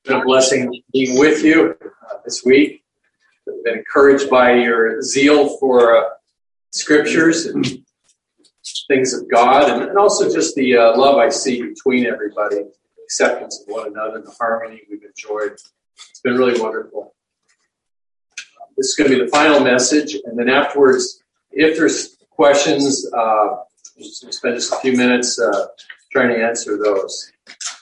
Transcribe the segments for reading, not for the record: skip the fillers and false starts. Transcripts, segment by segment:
been a blessing being with you this week. I've been encouraged by your zeal for scriptures and things of God, and also just the love I see between everybody, acceptance of one another, the harmony we've enjoyed. It's been really wonderful. This is going to be the final message, and then afterwards, if there's questions, we'll spend just a few minutes trying to answer those.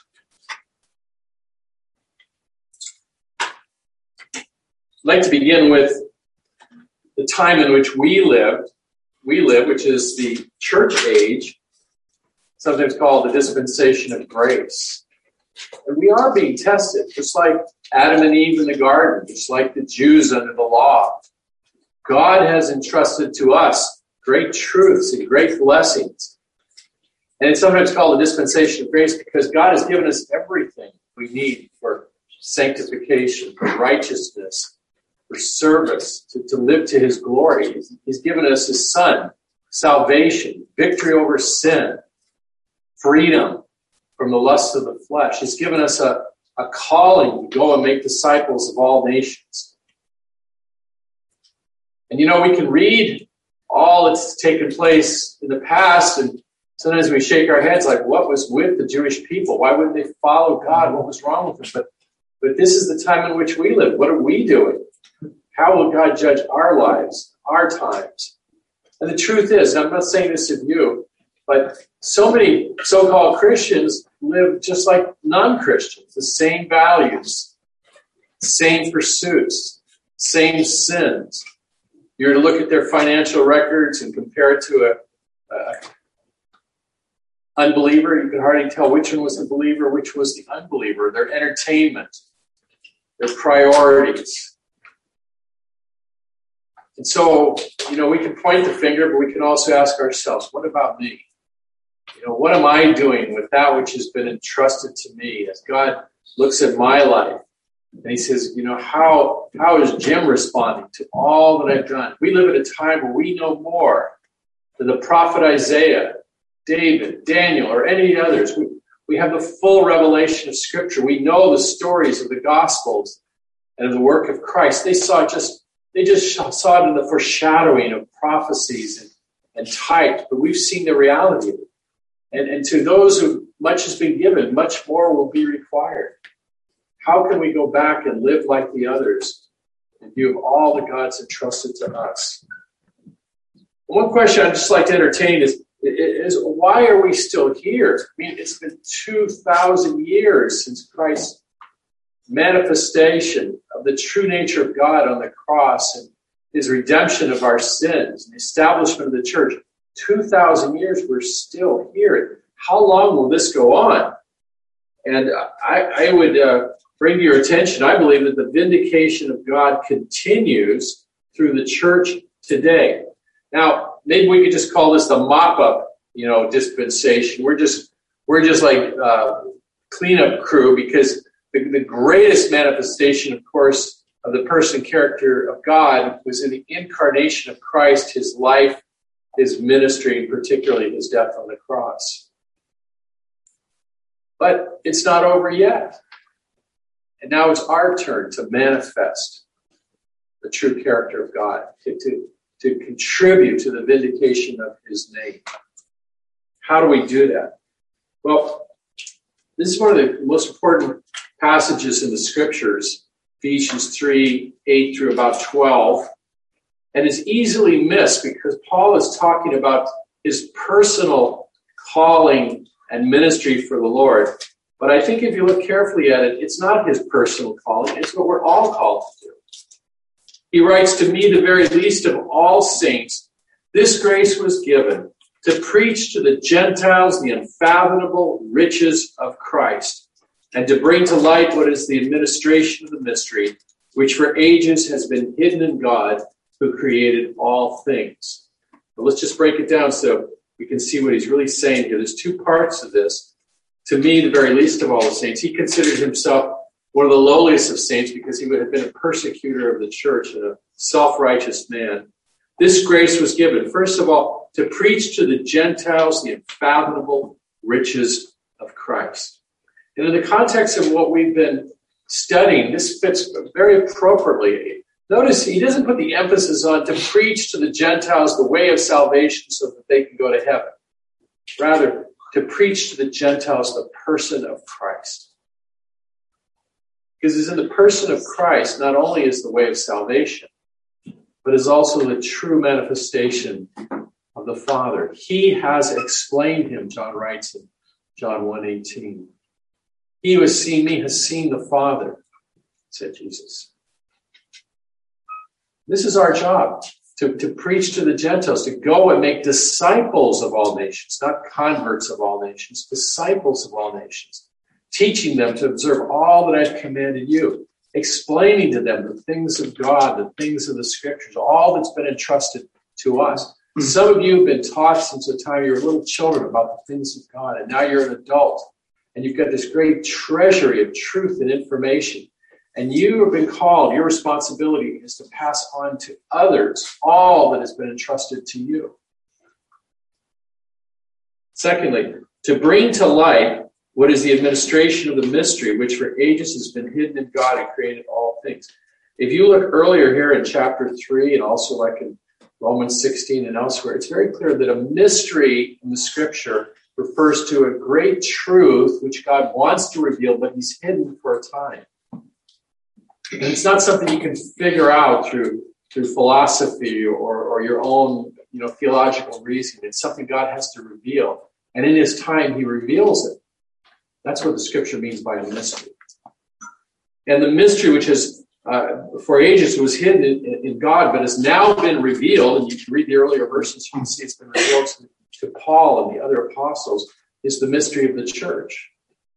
I'd like to begin with the time in which we live, which is the church age, sometimes called the dispensation of grace. And we are being tested, just like Adam and Eve in the garden, just like the Jews under the law. God has entrusted to us great truths and great blessings. And it's sometimes called the dispensation of grace because God has given us everything we need for sanctification, for righteousness, for service, to live to his glory. He's given us his Son, salvation, victory over sin, freedom from the lusts of the flesh. He's given us a calling to go and make disciples of all nations. And we can read all that's taken place in the past, and sometimes we shake our heads like, what was with the Jewish people? Why wouldn't they follow God? What was wrong with them? But this is the time in which we live. What are we doing? How will God judge our lives, our times? And the truth is, and I'm not saying this of you, but so many so-called Christians live just like non-Christians, the same values, same pursuits, same sins. You're to look at their financial records and compare it to a unbeliever. You can hardly tell which one was the believer, which was the unbeliever. Their entertainment, their priorities. And so, we can point the finger, but we can also ask ourselves, what about me? What am I doing with that which has been entrusted to me as God looks at my life? And he says, how is Jim responding to all that I've done? We live at a time where we know more than the prophet Isaiah, David, Daniel, or any others. We have the full revelation of Scripture. We know the stories of the Gospels and of the work of Christ. They just saw it in the foreshadowing of prophecies and types, but we've seen the reality of it. And to those who much has been given, much more will be required. How can we go back and live like the others in view of all that God's entrusted to us? One question I'd just like to entertain is why are we still here? I mean, it's been 2,000 years since Christ's manifestation of the true nature of God on the cross and his redemption of our sins and the establishment of the church. 2,000 years, we're still here. How long will this go on? And I would bring to your attention, I believe that the vindication of God continues through the church today. Now, maybe we could just call this the mop-up, dispensation. We're just like cleanup crew, because the greatest manifestation, of course, of the person and character of God was in the incarnation of Christ, his life, his ministry, and particularly his death on the cross. But it's not over yet. And now it's our turn to manifest the true character of God, to contribute to the vindication of his name. How do we do that? Well, this is one of the most important passages in the Scriptures, Ephesians 3, 8 through about 12. And it's easily missed because Paul is talking about his personal calling and ministry for the Lord. But I think if you look carefully at it, it's not his personal calling. It's what we're all called to do. He writes, to me, the very least of all saints, this grace was given to preach to the Gentiles the unfathomable riches of Christ, and to bring to light what is the administration of the mystery, which for ages has been hidden in God, who created all things. But let's just break it down so we can see what he's really saying here. There's two parts of this. To me, the very least of all the saints, he considered himself one of the lowliest of saints because he would have been a persecutor of the church and a self-righteous man. This grace was given, first of all, to preach to the Gentiles the unfathomable riches of Christ. And in the context of what we've been studying, this fits very appropriately. Notice he doesn't put the emphasis on to preach to the Gentiles the way of salvation so that they can go to heaven. Rather, to preach to the Gentiles the person of Christ. Because it's in the person of Christ not only is the way of salvation, but is also the true manifestation of the Father. He has explained him, John writes in John 1:18. He who has seen me has seen the Father, said Jesus. This is our job, to preach to the Gentiles, to go and make disciples of all nations, not converts of all nations, disciples of all nations, teaching them to observe all that I've commanded you, explaining to them the things of God, the things of the Scriptures, all that's been entrusted to us. Some of you have been taught since the time you were little children about the things of God, and now you're an adult, and you've got this great treasury of truth and information. And you have been called, your responsibility is to pass on to others all that has been entrusted to you. Secondly, to bring to light what is the administration of the mystery, which for ages has been hidden in God and created all things. If you look earlier here in chapter 3 and also like in Romans 16 and elsewhere, it's very clear that a mystery in the Scripture refers to a great truth which God wants to reveal, but he's hidden for a time. And it's not something you can figure out through philosophy or your own, theological reasoning. It's something God has to reveal. And in his time, he reveals it. That's what the Scripture means by a mystery. And the mystery, which has, for ages, was hidden in God, but has now been revealed, and you can read the earlier verses, you can see it's been revealed to Paul and the other apostles, is the mystery of the church.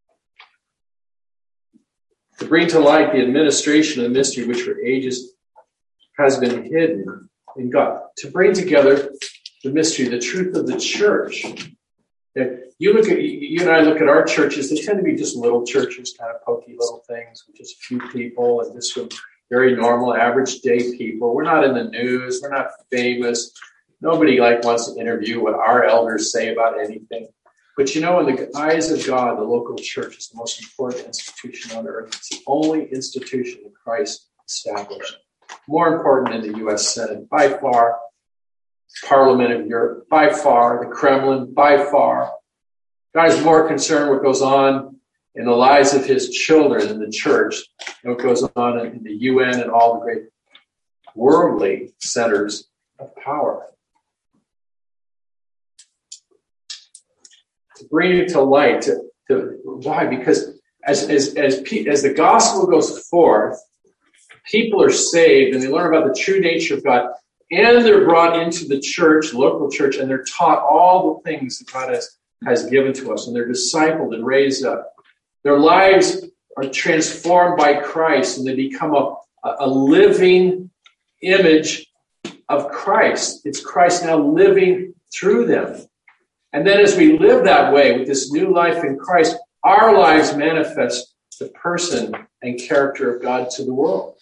To bring to light the administration of the mystery, which for ages has been hidden in God. To bring together the mystery, the truth of the church. You and I look at our churches, they tend to be just little churches, kind of pokey little things with just a few people and just some very normal, average day people. We're not in the news. We're not famous. Nobody wants to interview what our elders say about anything. But in the eyes of God, the local church is the most important institution on earth. It's the only institution that Christ established. More important than the U.S. Senate, by far. Parliament of Europe, by far. The Kremlin, by far. God is more concerned what goes on in the lives of his children in the church than what goes on in the UN and all the great worldly centers of power. To bring it to light, why? Because as the gospel goes forth, people are saved and they learn about the true nature of God, and they're brought into the church, local church, and they're taught all the things that God has given to us, and they're discipled and raised up. Their lives are transformed by Christ, and they become a living image of Christ. It's Christ now living through them. And then as we live that way with this new life in Christ, our lives manifest the person and character of God to the world.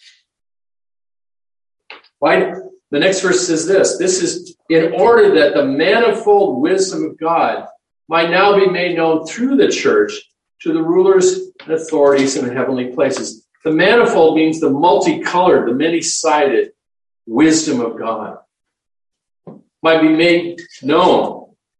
Why? The next verse says this. This is in order that the manifold wisdom of God might now be made known through the church to the rulers and authorities in the heavenly places. The manifold means the multicolored, the many-sided wisdom of God might be made known.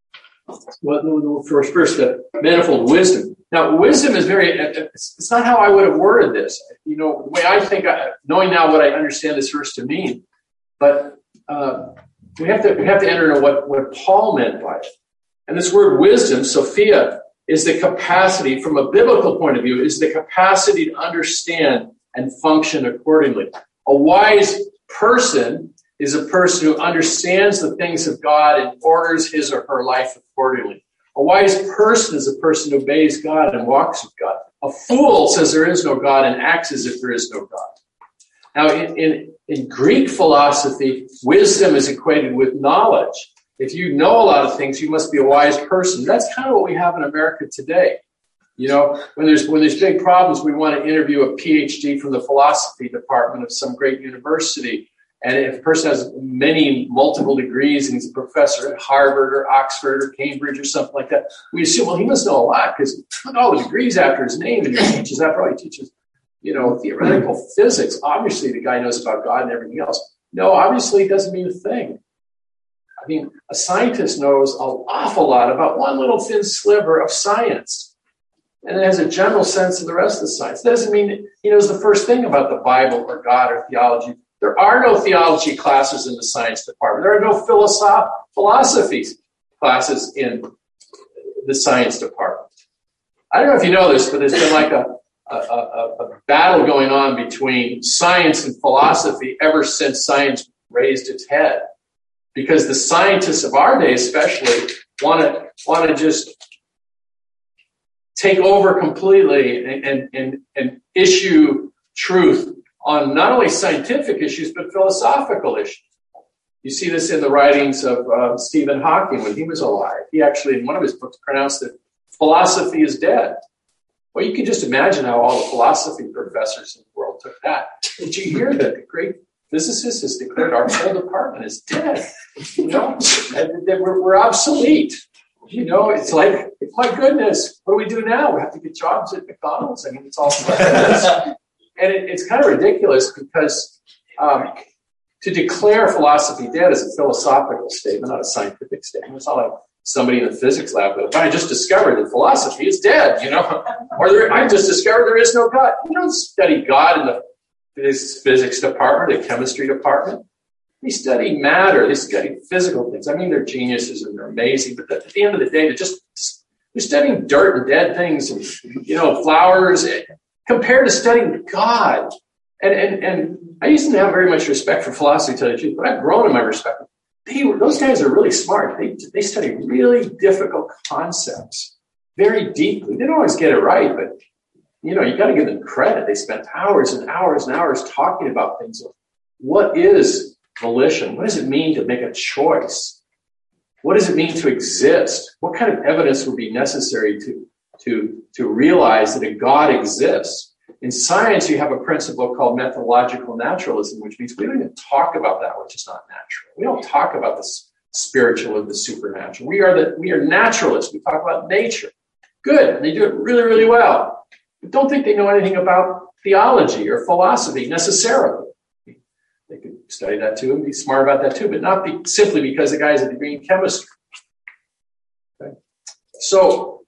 First, the manifold wisdom. Now, wisdom is it's not how I would have worded this. The way I think, knowing now what I understand this verse to mean, but we have to enter into what Paul meant by it. And this word wisdom, Sophia, is the capacity, from a biblical point of view, is the capacity to understand and function accordingly. A wise person is a person who understands the things of God and orders his or her life accordingly. A wise person is a person who obeys God and walks with God. A fool says there is no God and acts as if there is no God. Now, in Greek philosophy, wisdom is equated with knowledge. If you know a lot of things, you must be a wise person. That's kind of what we have in America today. When there's big problems, we want to interview a PhD from the philosophy department of some great university. And if a person has multiple degrees and he's a professor at Harvard or Oxford or Cambridge or something like that, we assume, well, he must know a lot because look at all the degrees after his name and he teaches after all he teaches. theoretical physics. Obviously, the guy knows about God and everything else. No, obviously, it doesn't mean a thing. I mean, a scientist knows an awful lot about one little thin sliver of science, and it has a general sense of the rest of the science. That doesn't mean he knows the first thing about the Bible or God or theology. There are no theology classes in the science department. There are no philosophy classes in the science department. I don't know if you know this, but there's been like a battle going on between science and philosophy ever since science raised its head. Because the scientists of our day especially want to just take over completely and issue truth on not only scientific issues, but philosophical issues. You see this in the writings of Stephen Hawking when he was alive. He actually, in one of his books, pronounced that philosophy is dead. Well, you can just imagine how all the philosophy professors in the world took that. Did you hear that the great physicist has declared our whole department is dead? We're obsolete. It's like, my goodness, what do we do now? We have to get jobs at McDonald's. I mean, it's all like this. And it's kind of ridiculous because to declare philosophy dead is a philosophical statement, not a scientific statement. It's not like somebody in the physics lab goes, I just discovered that philosophy is dead, or I just discovered there is no God. You don't study God in the physics department, the chemistry department. They study matter. They study physical things. I mean, they're geniuses and they're amazing, but at the end of the day, they're studying dirt and dead things and, flowers compared to studying God. And I used to have very much respect for philosophy, to tell you the truth, but I've grown in my respect. Those guys are really smart. They study really difficult concepts very deeply. They don't always get it right, but you got to give them credit. They spend hours and hours and hours talking about things. What is volition? What does it mean to make a choice? What does it mean to exist? What kind of evidence would be necessary to realize that a God exists? In science, you have a principle called methodological naturalism, which means we don't even talk about that which is not natural. We don't talk about the spiritual and the supernatural. We are naturalists. We talk about nature. Good, and they do it really, really well. But don't think they know anything about theology or philosophy necessarily. They could study that too and be smart about that too, but not simply because the guy has a degree in chemistry. Okay? So,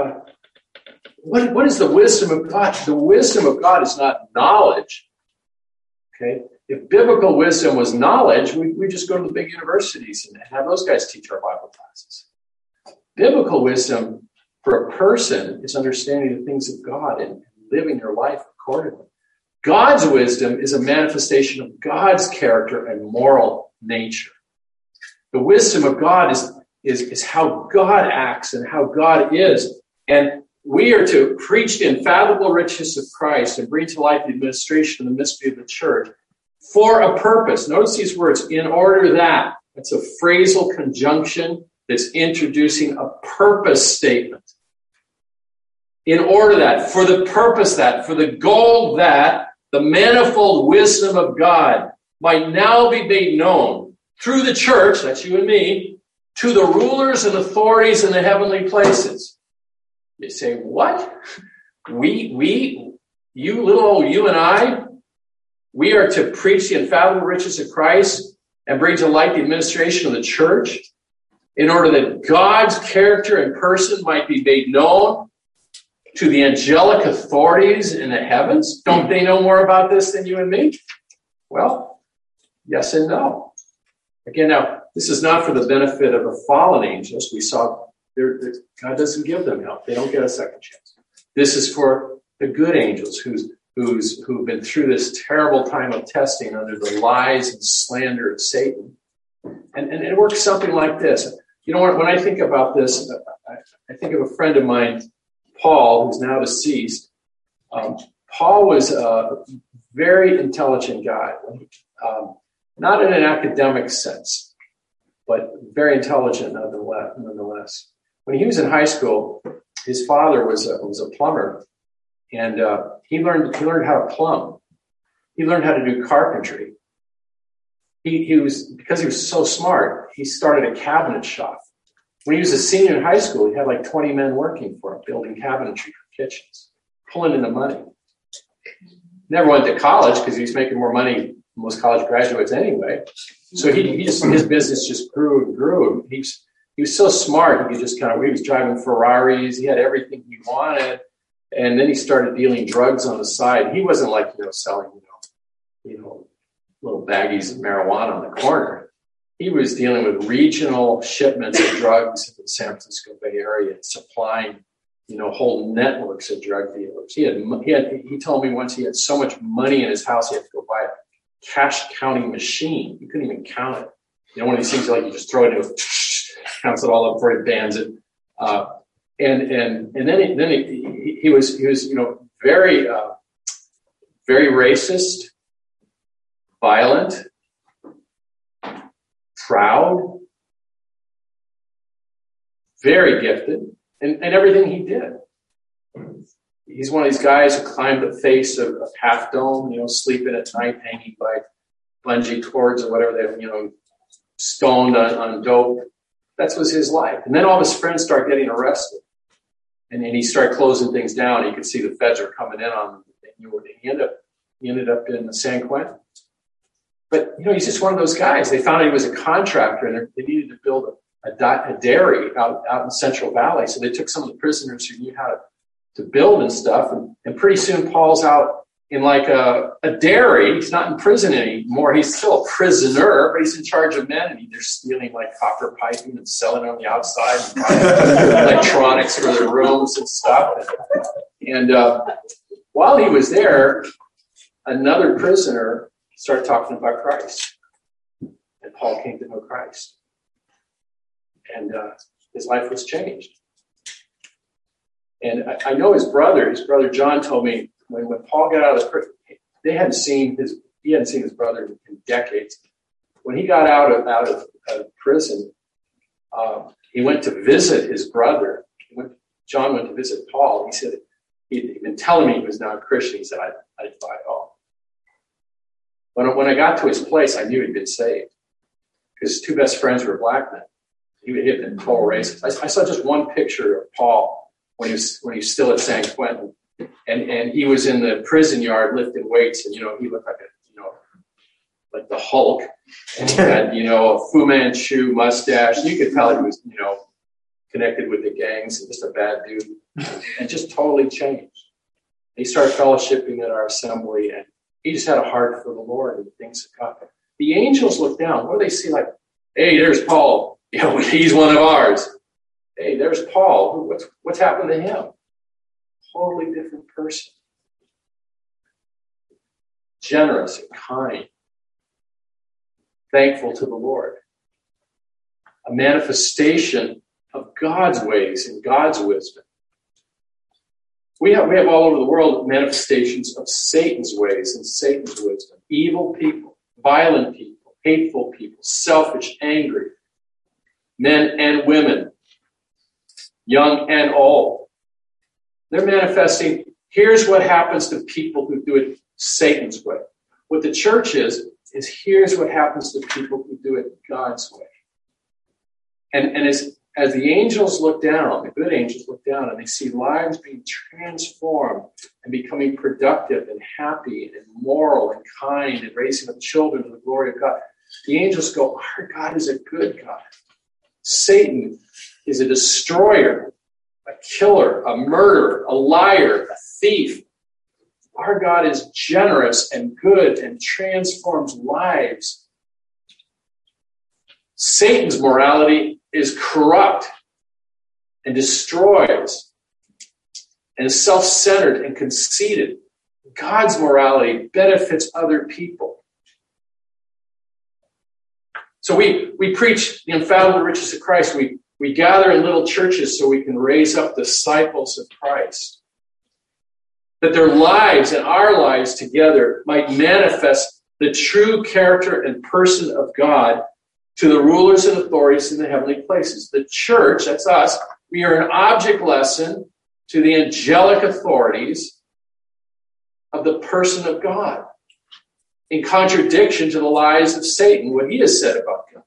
what is the wisdom of God? The wisdom of God is not knowledge. Okay? If biblical wisdom was knowledge, we just go to the big universities and have those guys teach our Bible classes. Biblical wisdom for a person is understanding the things of God and living your life accordingly. God's wisdom is a manifestation of God's character and moral nature. The wisdom of God is how God acts and how God is. And we are to preach the unfathomable riches of Christ and bring to light the administration of the mystery of the church for a purpose. Notice these words, in order that. It's a phrasal conjunction that's introducing a purpose statement. In order that, for the purpose that, for the goal that the manifold wisdom of God might now be made known through the church, that's you and me, to the rulers and authorities in the heavenly places. You say, what? You and I, we are to preach the unfathomable riches of Christ and bring to light the administration of the church in order that God's character and person might be made known to the angelic authorities in the heavens. Don't they know more about this than you and me? Well, yes and no. Again, now, this is not for the benefit of the fallen angels. We saw God doesn't give them help. They don't get a second chance. This is for the good angels who've been through this terrible time of testing under the lies and slander of Satan. And it works something like this. When I think about this, I think of a friend of mine, Paul, who's now deceased. Paul was a very intelligent guy, not in an academic sense, but very intelligent nonetheless. When he was in high school, his father was a plumber, and he learned how to plumb. He learned how to do carpentry. Because he was so smart, he started a cabinet shop. When he was a senior in high school, he had like 20 men working for him, building cabinetry for kitchens, pulling in the money. Never went to college because he was making more money than most college graduates anyway. So his business just grew and grew. He was so smart. He was driving Ferraris. He had everything he wanted. And then he started dealing drugs on the side. He wasn't like, selling, little baggies of marijuana on the corner. He was dealing with regional shipments of drugs in the San Francisco Bay Area, supplying, whole networks of drug dealers. He told me once he had so much money in his house, he had to go buy a cash counting machine. He couldn't even count it. One of these things like you just throw it in, counts it all up before he bans it. And then he was very very racist, violent, proud, very gifted, and everything he did. He's one of these guys who climbed the face of Half Dome, sleeping at night, hanging by bungee cords or whatever they, stoned on dope. That was his life. And then all his friends started getting arrested. And then he started closing things down. You could see the feds were coming in on him. He ended up in San Quentin. But, he's just one of those guys. They found out he was a contractor, and they needed to build a dairy out in Central Valley. So they took some of the prisoners who knew how to build and stuff. And pretty soon Paul's out in like a dairy. He's not in prison anymore. He's still a prisoner, but he's in charge of men, and they're stealing like copper piping and selling it on the outside and buying electronics for their rooms and stuff. And while he was there, another prisoner started talking about Christ. And Paul came to know Christ. And his life was changed. And I know his brother John told me when Paul got out of the prison, he hadn't seen his brother in decades. When he got out of prison, he went to visit his brother. John went to visit Paul. He said he'd been telling me he was now a Christian. He said, I'd buy it all. When I got to his place, I knew he'd been saved because his two best friends were black men. He had been total racist. I saw just one picture of Paul when he was still at San Quentin, and he was in the prison yard lifting weights, and he looked like like the Hulk, and he had a Fu Manchu mustache. You could tell he was connected with the gangs and just a bad dude, and just totally changed. He started fellowshipping at our assembly, and he just had a heart for the Lord and the things of God. The angels look down. What do they see? Like, hey, there's Paul. He's one of ours. Hey, there's Paul. What's happened to him? Totally different person. Generous and kind. Thankful to the Lord. A manifestation of God's ways and God's wisdom. We have all over the world manifestations of Satan's ways and Satan's wisdom. Evil people, violent people, hateful people, selfish, angry, men and women, young and old. They're manifesting, here's what happens to people who do it Satan's way. What the church is here's what happens to people who do it God's way. And as the angels look down, the good angels look down, and they see lives being transformed and becoming productive and happy and moral and kind and raising up children to the glory of God, the angels go, our God is a good God. Satan is a destroyer, a killer, a murderer, a liar, a thief. Our God is generous and good and transforms lives. Satan's morality is corrupt and destroys and is self-centered and conceited. God's morality benefits other people. So we preach the infallible riches of Christ. We gather in little churches so we can raise up disciples of Christ. That their lives and our lives together might manifest the true character and person of God to the rulers and authorities in the heavenly places. The church, that's us, we are an object lesson to the angelic authorities of the person of God, in contradiction to the lies of Satan, what he has said about God.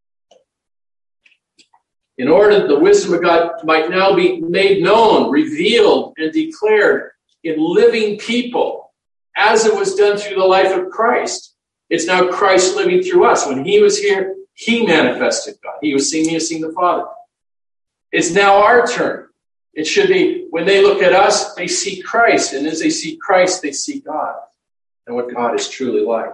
In order that the wisdom of God might now be made known, revealed, and declared in living people, as it was done through the life of Christ. It's now Christ living through us. When he was here, he manifested God. He was seeing me as seeing the Father. It's now our turn. It should be, when they look at us, they see Christ. And as they see Christ, they see God and what God is truly like.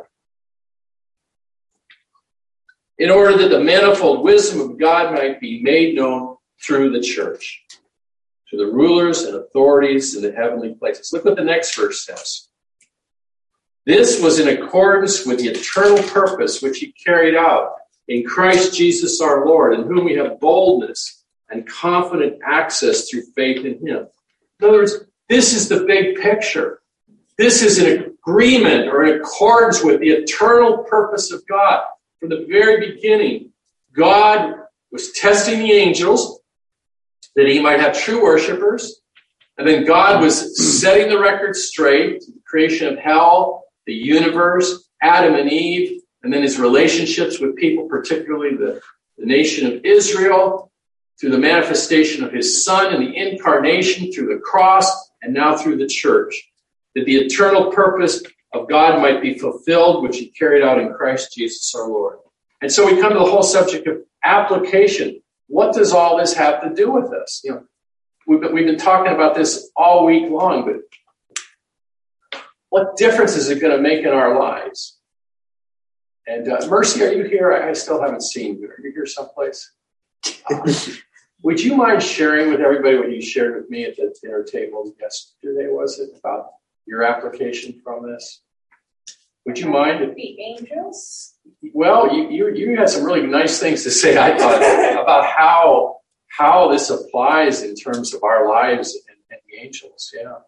In order that the manifold wisdom of God might be made known through the church, to the rulers and authorities in the heavenly places. Look what the next verse says. This was in accordance with the eternal purpose which he carried out in Christ Jesus our Lord, in whom we have boldness and confident access through faith in him. In other words, this is the big picture. This is an agreement or in accordance with the eternal purpose of God. From the very beginning, God was testing the angels that he might have true worshipers. And then God was setting the record straight, the creation of hell, the universe, Adam and Eve, and then his relationships with people, particularly the nation of Israel, through the manifestation of his Son and the incarnation through the cross, and now through the church, that the eternal purpose of God might be fulfilled, which he carried out in Christ Jesus our Lord. And so we come to the whole subject of application. What does all this have to do with us? You know, we've been talking about this all week long, but what difference is it going to make in our lives? And Mercy, are you here? I still haven't seen you. Are you here someplace? Would you mind sharing with everybody what you shared with me at the dinner table yesterday? Was it about your application from this? Would you mind? The angels? Well, you had some really nice things to say, I thought, about how this applies in terms of our lives and the angels. Yeah.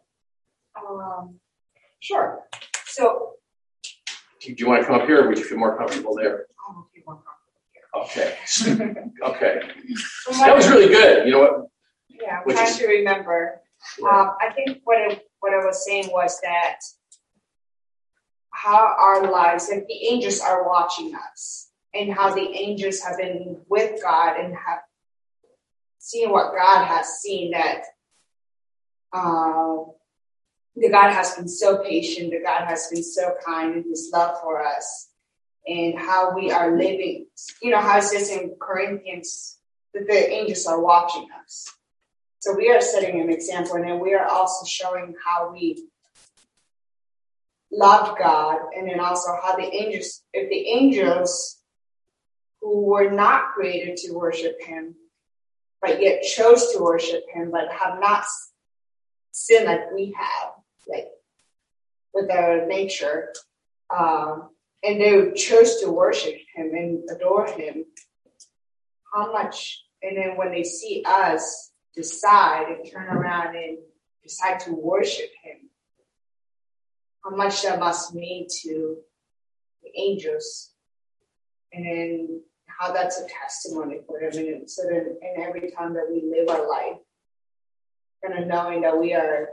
Sure. So, do you want to come up here, or would you feel more comfortable there? I'll feel more comfortable here. Okay. Okay. That was really good. You know what? Yeah, I'm trying to remember. I think what I was saying was that how our lives, and the angels are watching us, and how the angels have been with God and have seen what God has seen, that the God has been so patient, the God has been so kind in his love for us, and how we are living. You know, how it says in Corinthians that the angels are watching us. So we are setting an example, and then we are also showing how we love God, and then also how the angels, if the angels who were not created to worship him, but yet chose to worship him, but have not sinned like we have, like with our nature, and they chose to worship him and adore him, how much, and then when they see us decide and turn around and decide to worship him, how much that must mean to the angels, and then how that's a testimony for them. And so then, and every time that we live our life, kind of knowing that we are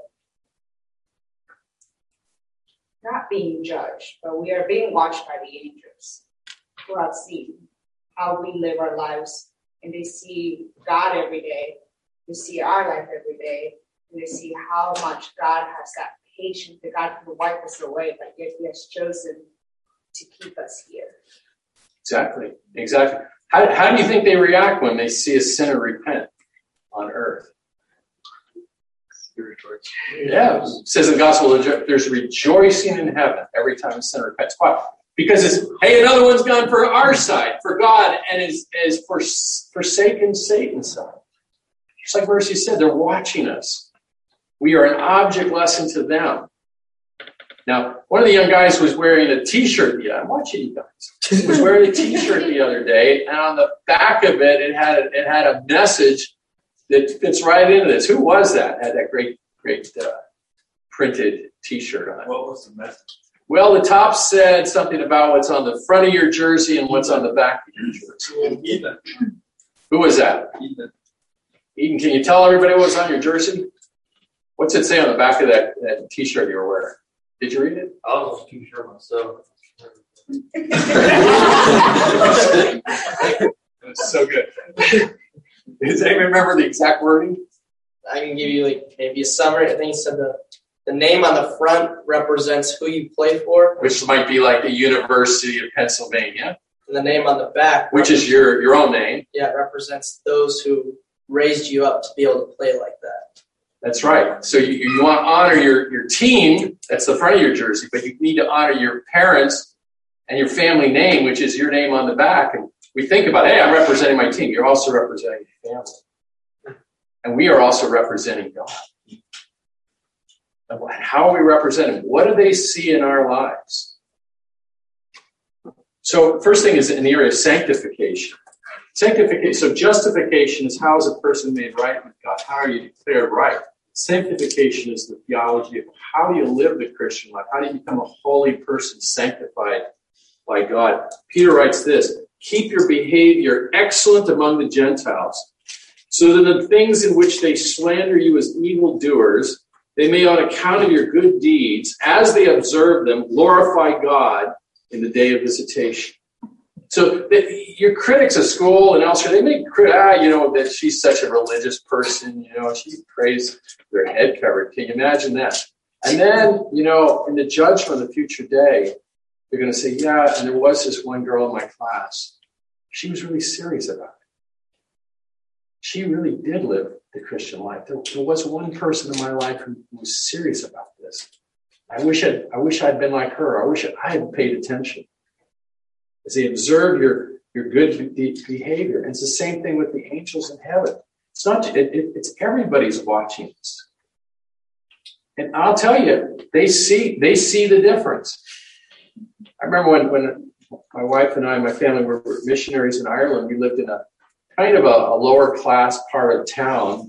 not being judged, but we are being watched by the angels who have seen how we live our lives, and they see God every day, they see our life every day, and they see how much God has that patience that God can wipe us away, but yet he has chosen to keep us here. Exactly. How do you think they react when they see a sinner repent on earth? Yeah, it says in the gospel, there's rejoicing in heaven every time a sinner repents. Why? Because it's, hey, another one's gone for our side, for God, and is forsaken Satan's side. Just like Mercy said, they're watching us. We are an object lesson to them. Now, one of the young guys was wearing a T-shirt. Yeah, I'm watching you guys. He was wearing a T-shirt the other day, and on the back of it, it had a message that fits right into this. Who was that? Had that great printed T-shirt on it. What was the message? Well, the top said something about what's on the front of your jersey and what's on the back of your jersey. Ethan. Who was that? Eden, can you tell everybody what was on your jersey? What's it say on the back of that T-shirt you were wearing? Did you read it? I was too sure myself. That's so good. Does anyone remember the exact wording? I can give you like maybe a summary. I think it said The name on the front represents who you play for. Which might be like the University of Pennsylvania. And the name on the back, which is your own name. Yeah, represents those who raised you up to be able to play like that. That's right. So you want to honor your team, that's the front of your jersey, but you need to honor your parents and your family name, which is your name on the back. And we think about, hey, I'm representing my team. You're also representing your family. And we are also representing God. And how are we representing? What do they see in our lives? So first thing is in the area of sanctification. Sanctification. So justification is how is a person made right with God? How are you declared right? Sanctification is the theology of how do you live the Christian life? How do you become a holy person sanctified by God? Peter writes this, keep your behavior excellent among the Gentiles, so that the things in which they slander you as evildoers, they may on account of your good deeds, as they observe them, glorify God in the day of visitation. So your critics at school and elsewhere, they make that she's such a religious person, she prays their head covered. Can you imagine that? And then, in the judgment of the future day, they're going to say, yeah, and there was this one girl in my class. She was really serious about it. She really did live the Christian life. There was one person in my life who was serious about this. I wish I'd been like her. I wish I had paid attention. As they observe your good behavior. And it's the same thing with the angels in heaven. It's everybody's watching us. And I'll tell you, they see the difference. I remember when my wife and I, my family were missionaries in Ireland, we lived in a kind of a lower class part of town.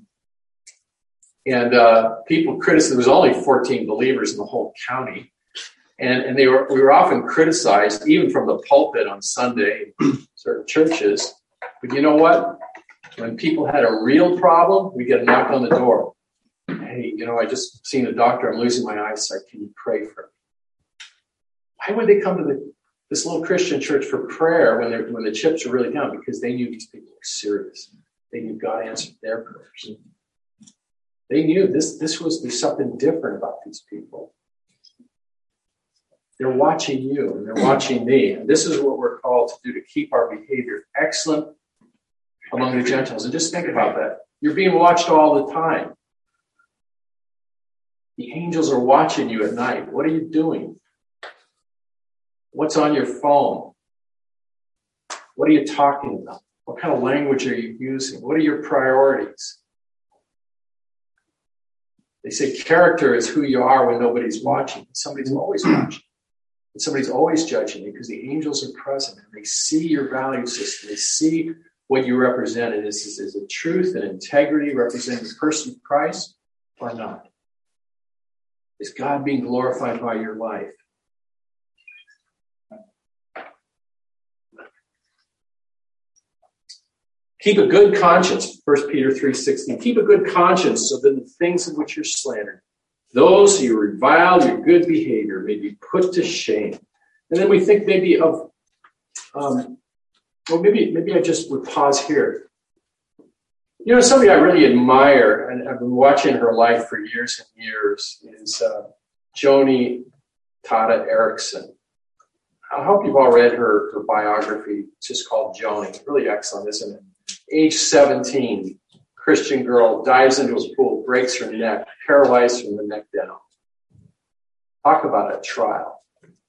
And people criticized, there was only 14 believers in the whole county. And we were often criticized, even from the pulpit on Sunday in certain churches. But you know what? When people had a real problem, we get a knock on the door. Hey, I just seen a doctor. I'm losing my eyesight. Can you pray for me? Why would they come to this little Christian church for prayer when the chips are really down? Because they knew these people were serious. They knew God answered their prayers. They knew there's something different about these people. They're watching you and they're watching me. And this is what we're called to do, to keep our behavior excellent among the Gentiles. And just think about that. You're being watched all the time. The angels are watching you at night. What are you doing? What's on your phone? What are you talking about? What kind of language are you using? What are your priorities? They say character is who you are when nobody's watching. Somebody's always watching. And somebody's always judging you because the angels are present and they see your value system. They see what you represent. And is it truth and integrity representing the person of Christ or not? Is God being glorified by your life? Keep a good conscience, 1 Peter 3:16. Keep a good conscience so that the things in which you're slandered, those who revile your good behavior may be put to shame. And then we think maybe of, maybe I just would pause here. Somebody I really admire, and I've been watching her life for years and years, is Joni Tada Erickson. I hope you've all read her biography. It's just called Joni. Really excellent, isn't it? Age 17, Christian girl, dives into a pool, breaks her neck, paralyzed from the neck down. Talk about a trial.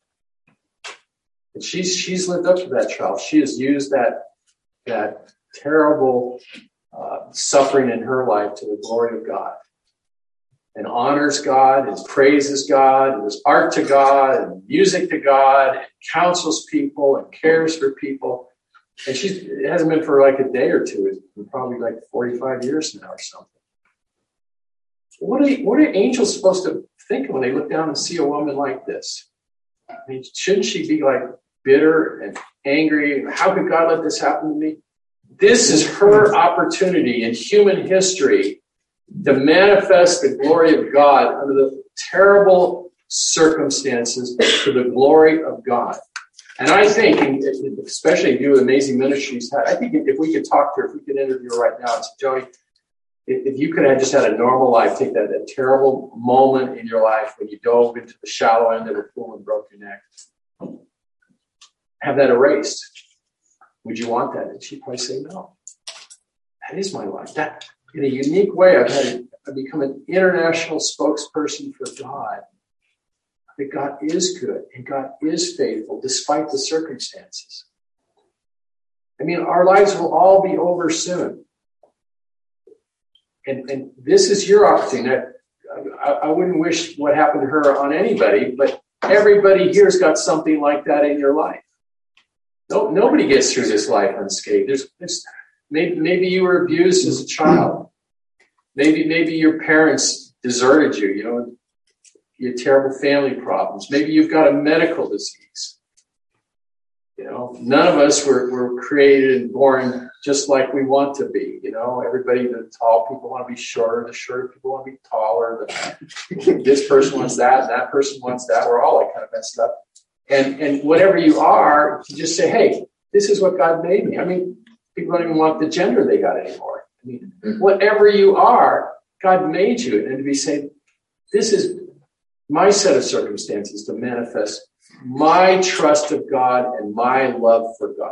And she's lived up to that trial. She has used that terrible suffering in her life to the glory of God, and honors God, and praises God, and is art to God, and music to God, and counsels people, and cares for people. And it hasn't been for like a day or two. It's been probably like 45 years now or something. What are angels supposed to think when they look down and see a woman like this? I mean, shouldn't she be like bitter and angry? How could God let this happen to me? This is her opportunity in human history to manifest the glory of God under the terrible circumstances to the glory of God. And I think, especially in view of the amazing ministry she's had, I think if we could talk to her, if we could interview her right now and say, Joni, if you could have just had a normal life, take that terrible moment in your life when you dove into the shallow end of a pool and broke your neck, have that erased. Would you want that? And she'd probably say no. That is my life. That, in a unique way, I've become an international spokesperson for God. That God is good and God is faithful despite the circumstances. I mean, our lives will all be over soon. And this is your opportunity. I wouldn't wish what happened to her on anybody, but everybody here's got something like that in your life. No, nobody gets through this life unscathed. Maybe you were abused as a child. Maybe your parents deserted you. You know, you had terrible family problems. Maybe you've got a medical disease. You know, none of us were created and born just like we want to be. You know, everybody, the tall people want to be shorter, the shorter people want to be taller. This person wants that person wants that. We're all like kind of messed up. And whatever you are, you just say, hey, this is what God made me. I mean, people don't even want the gender they got anymore. I mean, whatever you are, God made you. And to be saying, this is my set of circumstances to manifest my trust of God and my love for God.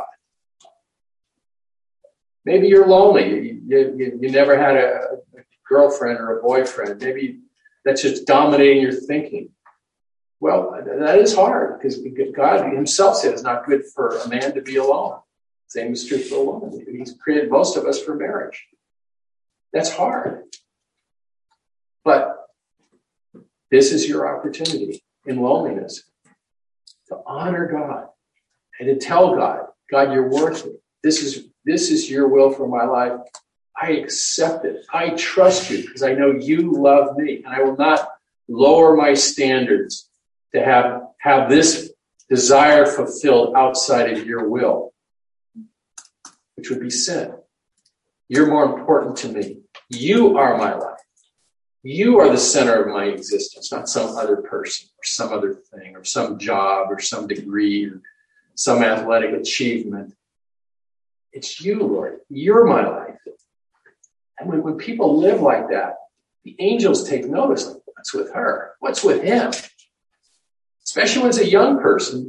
Maybe you're lonely. You never had a girlfriend or a boyfriend. Maybe that's just dominating your thinking. Well, that is hard because God himself said it's not good for a man to be alone. Same is true for a woman. He's created most of us for marriage. That's hard. But this is your opportunity in loneliness to honor God and to tell God, God, you're worth it. This is your will for my life. I accept it. I trust you because I know you love me, and I will not lower my standards to have this desire fulfilled outside of your will, which would be sin. You're more important to me. You are my life. You are the center of my existence, not some other person or some other thing or some job or some degree or some athletic achievement. It's you, Lord. You're my life. And when people live like that, the angels take notice. Like, what's with her? What's with him? Especially when it's a young person,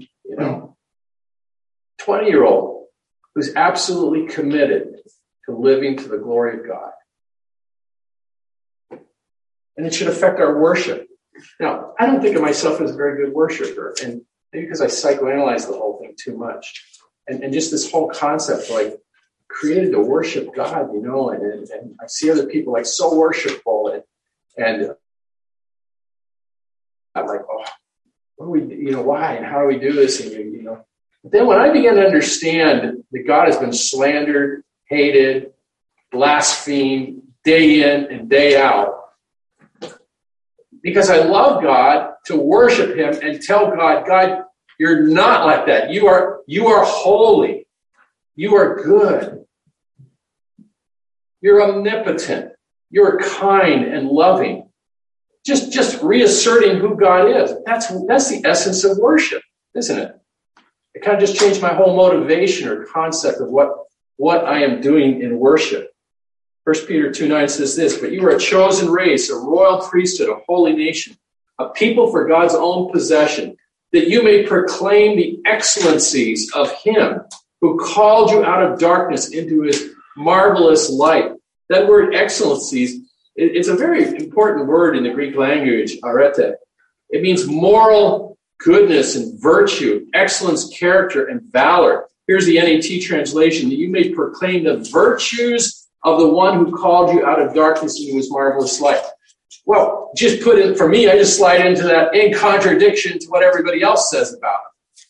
20-year-old who's absolutely committed to living to the glory of God. And it should affect our worship. Now, I don't think of myself as a very good worshiper, and maybe because I psychoanalyze the whole thing too much. And just this whole concept, like, created to worship God, and I see other people like so worshipful, and I'm like, oh, what do we, why, and how do we do this? And, But then when I began to understand that God has been slandered, hated, blasphemed, day in and day out, because I love God, to worship him and tell God, God, you're not like that. You are holy. You are good. You're omnipotent. You're kind and loving. Just reasserting who God is. That's the essence of worship, isn't it? It kind of just changed my whole motivation or concept of what I am doing in worship. 1 Peter 2:9 says this, but you are a chosen race, a royal priesthood, a holy nation, a people for God's own possession, that you may proclaim the excellencies of him who called you out of darkness into his marvelous light. That word excellencies, it's a very important word in the Greek language, arete. It means moral goodness and virtue, excellence, character, and valor. Here's the NET translation, that you may proclaim the virtues of the one who called you out of darkness into his marvelous light. Well, just put it, for me, I just slide into that in contradiction to what everybody else says about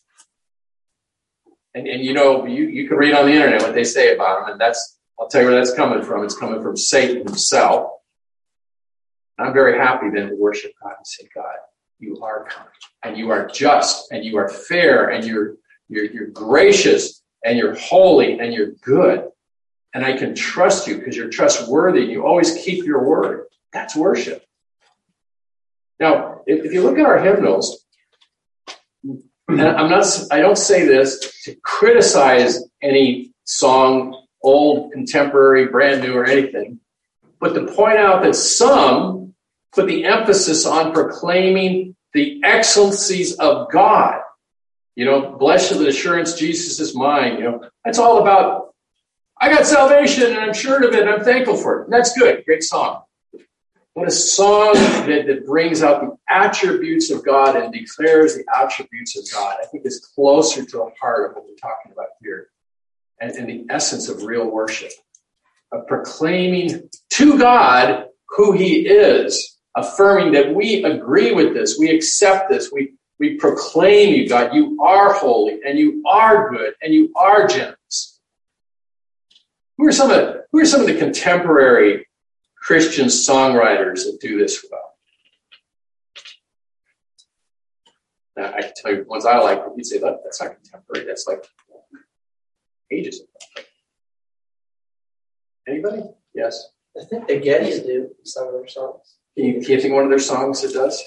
him. And you can read on the internet what they say about him, and I'll tell you where that's coming from. It's coming from Satan himself. I'm very happy then to worship God and say, God, you are kind, and you are just, and you are fair, and you're gracious, and you're holy, and you're good. And I can trust you because you're trustworthy. You always keep your word. That's worship. Now, if you look at our hymnals, and I don't say this to criticize any song, old, contemporary, brand new, or anything. but to point out that some put the emphasis on proclaiming the excellencies of God. Blessed the assurance, Jesus is mine. That's all about, I got salvation and I'm sure of it and I'm thankful for it. And that's good. Great song. But a song that brings out the attributes of God and declares the attributes of God, I think is closer to the heart of what we're talking about here. And the essence of real worship. Of proclaiming to God who he is. Affirming that we agree with this. We accept this. We proclaim you, God. You are holy and you are good and you are generous. Who are some of the contemporary Christian songwriters that do this well? Now, I can tell you ones I like, but you'd say, look, that's not contemporary. That's like ages ago. Anybody? Yes? I think the Gettys do some of their songs. Can you think one of their songs that does?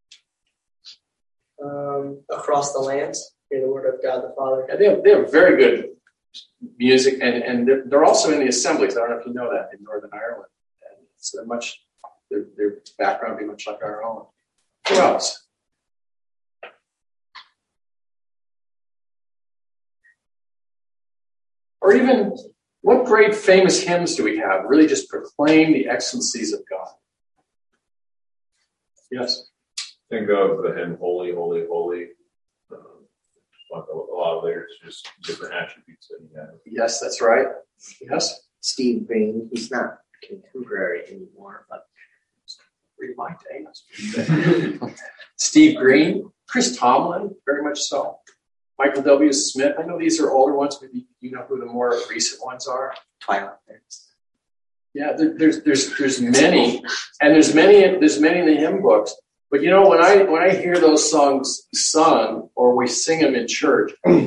Across the Lands, hear the word of God the Father. Yeah, they have very good music, and they're also in the assemblies. I don't know if you know that, in Northern Ireland. And so their background would be much like our own. Who else? Or even, what great famous hymns do we have? Really just proclaim the excellencies of God. Yes? Think of the hymn Holy, Holy, Holy. A lot of lyrics, just different attributes that he has. Yes, that's right. Yes? Steve Green, he's not contemporary anymore, but Read my day. Steve Green, Chris Tomlin, very much so. Michael W. Smith. I know these are older ones, but you know who the more recent ones are. Twilight Bears. Yeah, there's many, and there's many in the hymn books. But when I hear those songs sung or we sing them in church, I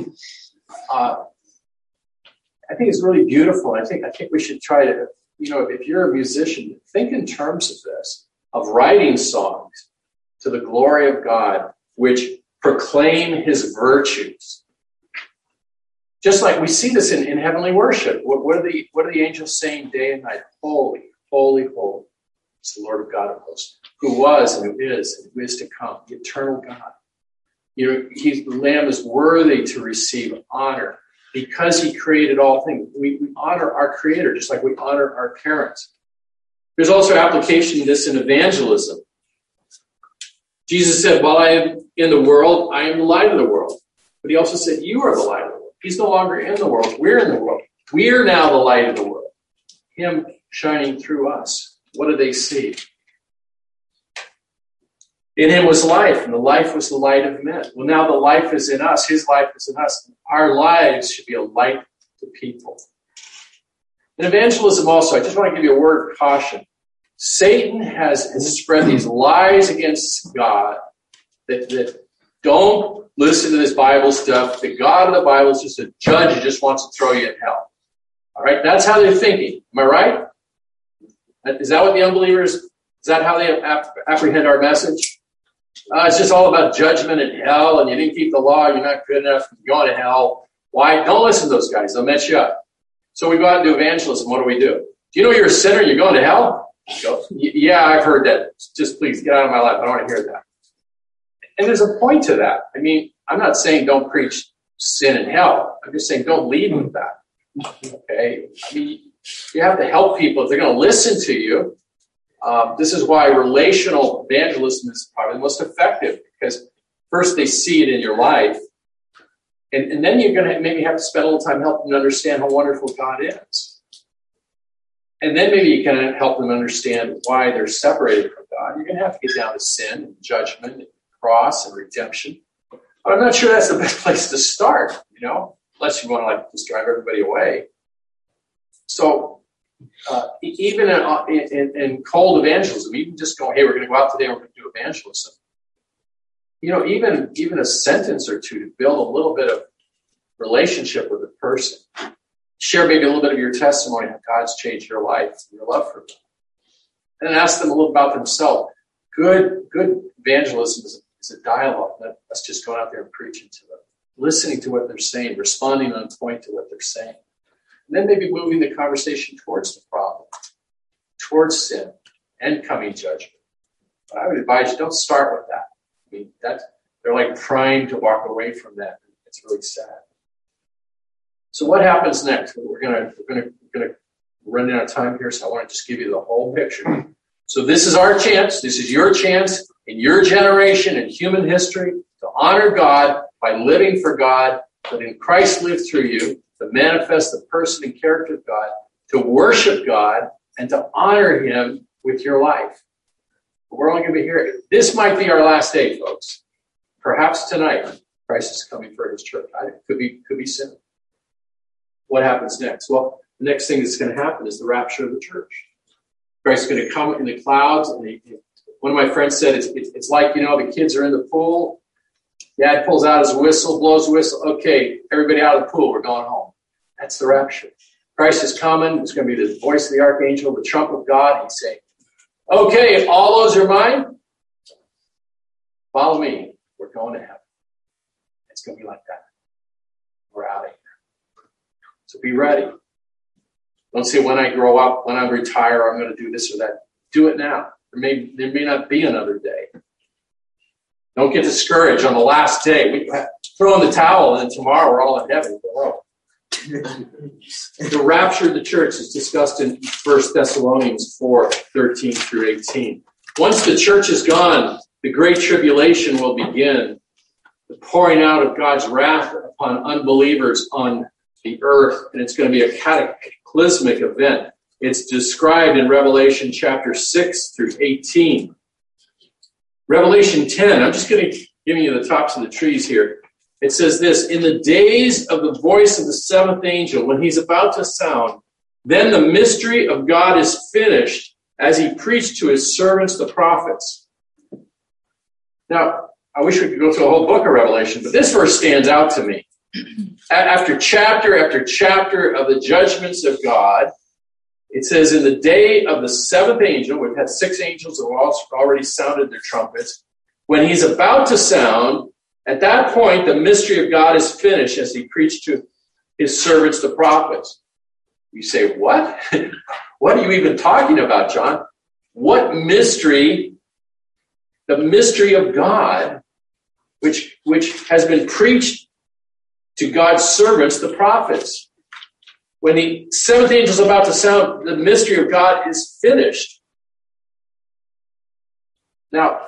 think it's really beautiful. I think we should try to, if you're a musician, think in terms of this, of writing songs to the glory of God, which proclaim his virtues. Just like we see this in heavenly worship. What are the angels saying day and night? Holy, holy, holy is the Lord of God of hosts, who was and who is to come, the eternal God. The Lamb is worthy to receive honor because he created all things. We honor our Creator just like we honor our parents. There's also application of this in evangelism. Jesus said, while I am in the world, I am the light of the world. But he also said, you are the light of the world. He's no longer in the world. We're in the world. We're now the light of the world. Him shining through us. What do they see? In him was life, and the life was the light of men. Well, now the life is in us. His life is in us. Our lives should be a light to people. In evangelism also, I just want to give you a word of caution. Satan has spread these lies against God that don't listen to this Bible stuff. The God of the Bible is just a judge who just wants to throw you in hell. All right? That's how they're thinking. Am I right? Is that what the unbelievers, is that how they apprehend our message? It's just all about judgment and hell, and you didn't keep the law, you're not good enough, you're going to hell. Why? Don't listen to those guys. They'll mess you up. So we go out and do evangelism. What do? Do you know you're a sinner and you're going to hell? Go, yeah, I've heard that. Just please get out of my life. I don't want to hear that. And there's a point to that. I mean, I'm not saying don't preach sin and hell. I'm just saying don't lead with that. Okay? I mean, you have to help people if they're going to listen to you. This is why relational evangelism is probably the most effective, because first they see it in your life, and then you're going to maybe have to spend a little time helping them understand how wonderful God is. And then maybe you can help them understand why they're separated from God. You're going to have to get down to sin and judgment and cross and redemption. But I'm not sure that's the best place to start, unless you want to just drive everybody away. So even in cold evangelism, even just going, hey, we're going to go out today and we're going to do evangelism. Even a sentence or two to build a little bit of relationship with the person. Share maybe a little bit of your testimony, how God's changed your life, your love for them. And then ask them a little about themselves. Good evangelism is a dialogue, not us just going out there and preaching to them. Listening to what they're saying, responding on point to what they're saying. And then maybe moving the conversation towards the problem, towards sin and coming judgment. But I would advise you, don't start with that. I mean, they're like primed to walk away from that. It's really sad. So what happens next? We're gonna run out of time here, so I want to just give you the whole picture. So this is our chance. This is your chance in your generation in human history to honor God by living for God, letting Christ live through you, to manifest the person and character of God, to worship God, and to honor Him with your life. But we're only going to be here. This might be our last day, folks. Perhaps tonight, Christ is coming for His church. It could be soon. What happens next? Well, the next thing that's going to happen is the rapture of the church. Christ is going to come in the clouds. And one of my friends said it's like, the kids are in the pool. Dad pulls out his whistle, blows the whistle. Okay, everybody out of the pool. We're going home. That's the rapture. Christ is coming. It's going to be the voice of the archangel, the trump of God. He's saying, okay, if all those are mine, follow me. We're going to heaven. It's going to be like that. We're out of here. So be ready. Don't say when I grow up, when I retire, I'm going to do this or that. Do it now. There may not be another day. Don't get discouraged on the last day. We throw in the towel and then tomorrow we're all in heaven. The rapture of the church is discussed in 1 Thessalonians 4:13 through 18. Once the church is gone, the great tribulation will begin. The pouring out of God's wrath upon unbelievers on the earth, and it's going to be a cataclysmic event. It's described in Revelation chapter 6 through 18. Revelation 10, I'm just going to give you the tops of the trees here. It says this, in the days of the voice of the seventh angel, when he's about to sound, then the mystery of God is finished as he preached to his servants, the prophets. Now, I wish we could go through a whole book of Revelation, but this verse stands out to me. After chapter of the judgments of God, it says, in the day of the seventh angel, we've had 6 angels who have already sounded their trumpets. When he's about to sound, at that point, the mystery of God is finished as he preached to his servants, the prophets. You say, what? What are you even talking about, John? What mystery? The mystery of God, which has been preached to God's servants, the prophets. When the 7th angel is about to sound, the mystery of God is finished. Now,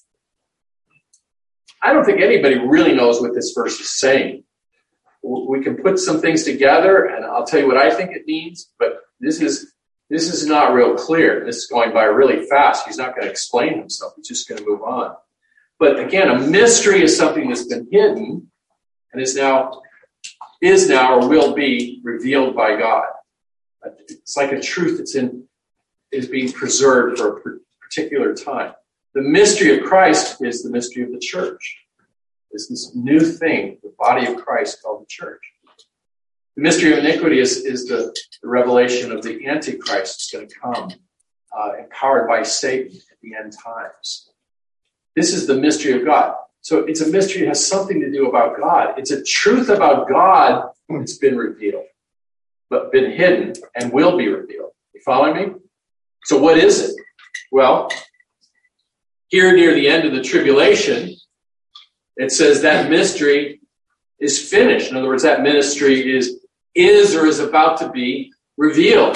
I don't think anybody really knows what this verse is saying. We can put some things together, and I'll tell you what I think it means, but this is not real clear. This is going by really fast. He's not going to explain himself. He's just going to move on. But again, a mystery is something that's been hidden and is now or will be revealed by God. It's like a truth is being preserved for a particular time. The mystery of Christ is the mystery of the church. It's this new thing, the body of Christ called the church. The mystery of iniquity is the revelation of the Antichrist that's going to come, empowered by Satan at the end times. This is the mystery of God. So it's a mystery that has something to do about God. It's a truth about God that's been revealed, but been hidden and will be revealed. You following me? So what is it? Well, here near the end of the tribulation, it says that mystery is finished. In other words, that ministry is or is about to be revealed.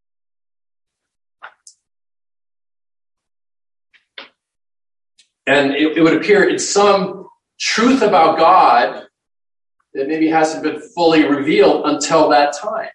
And it would appear it's some truth about God that maybe hasn't been fully revealed until that time.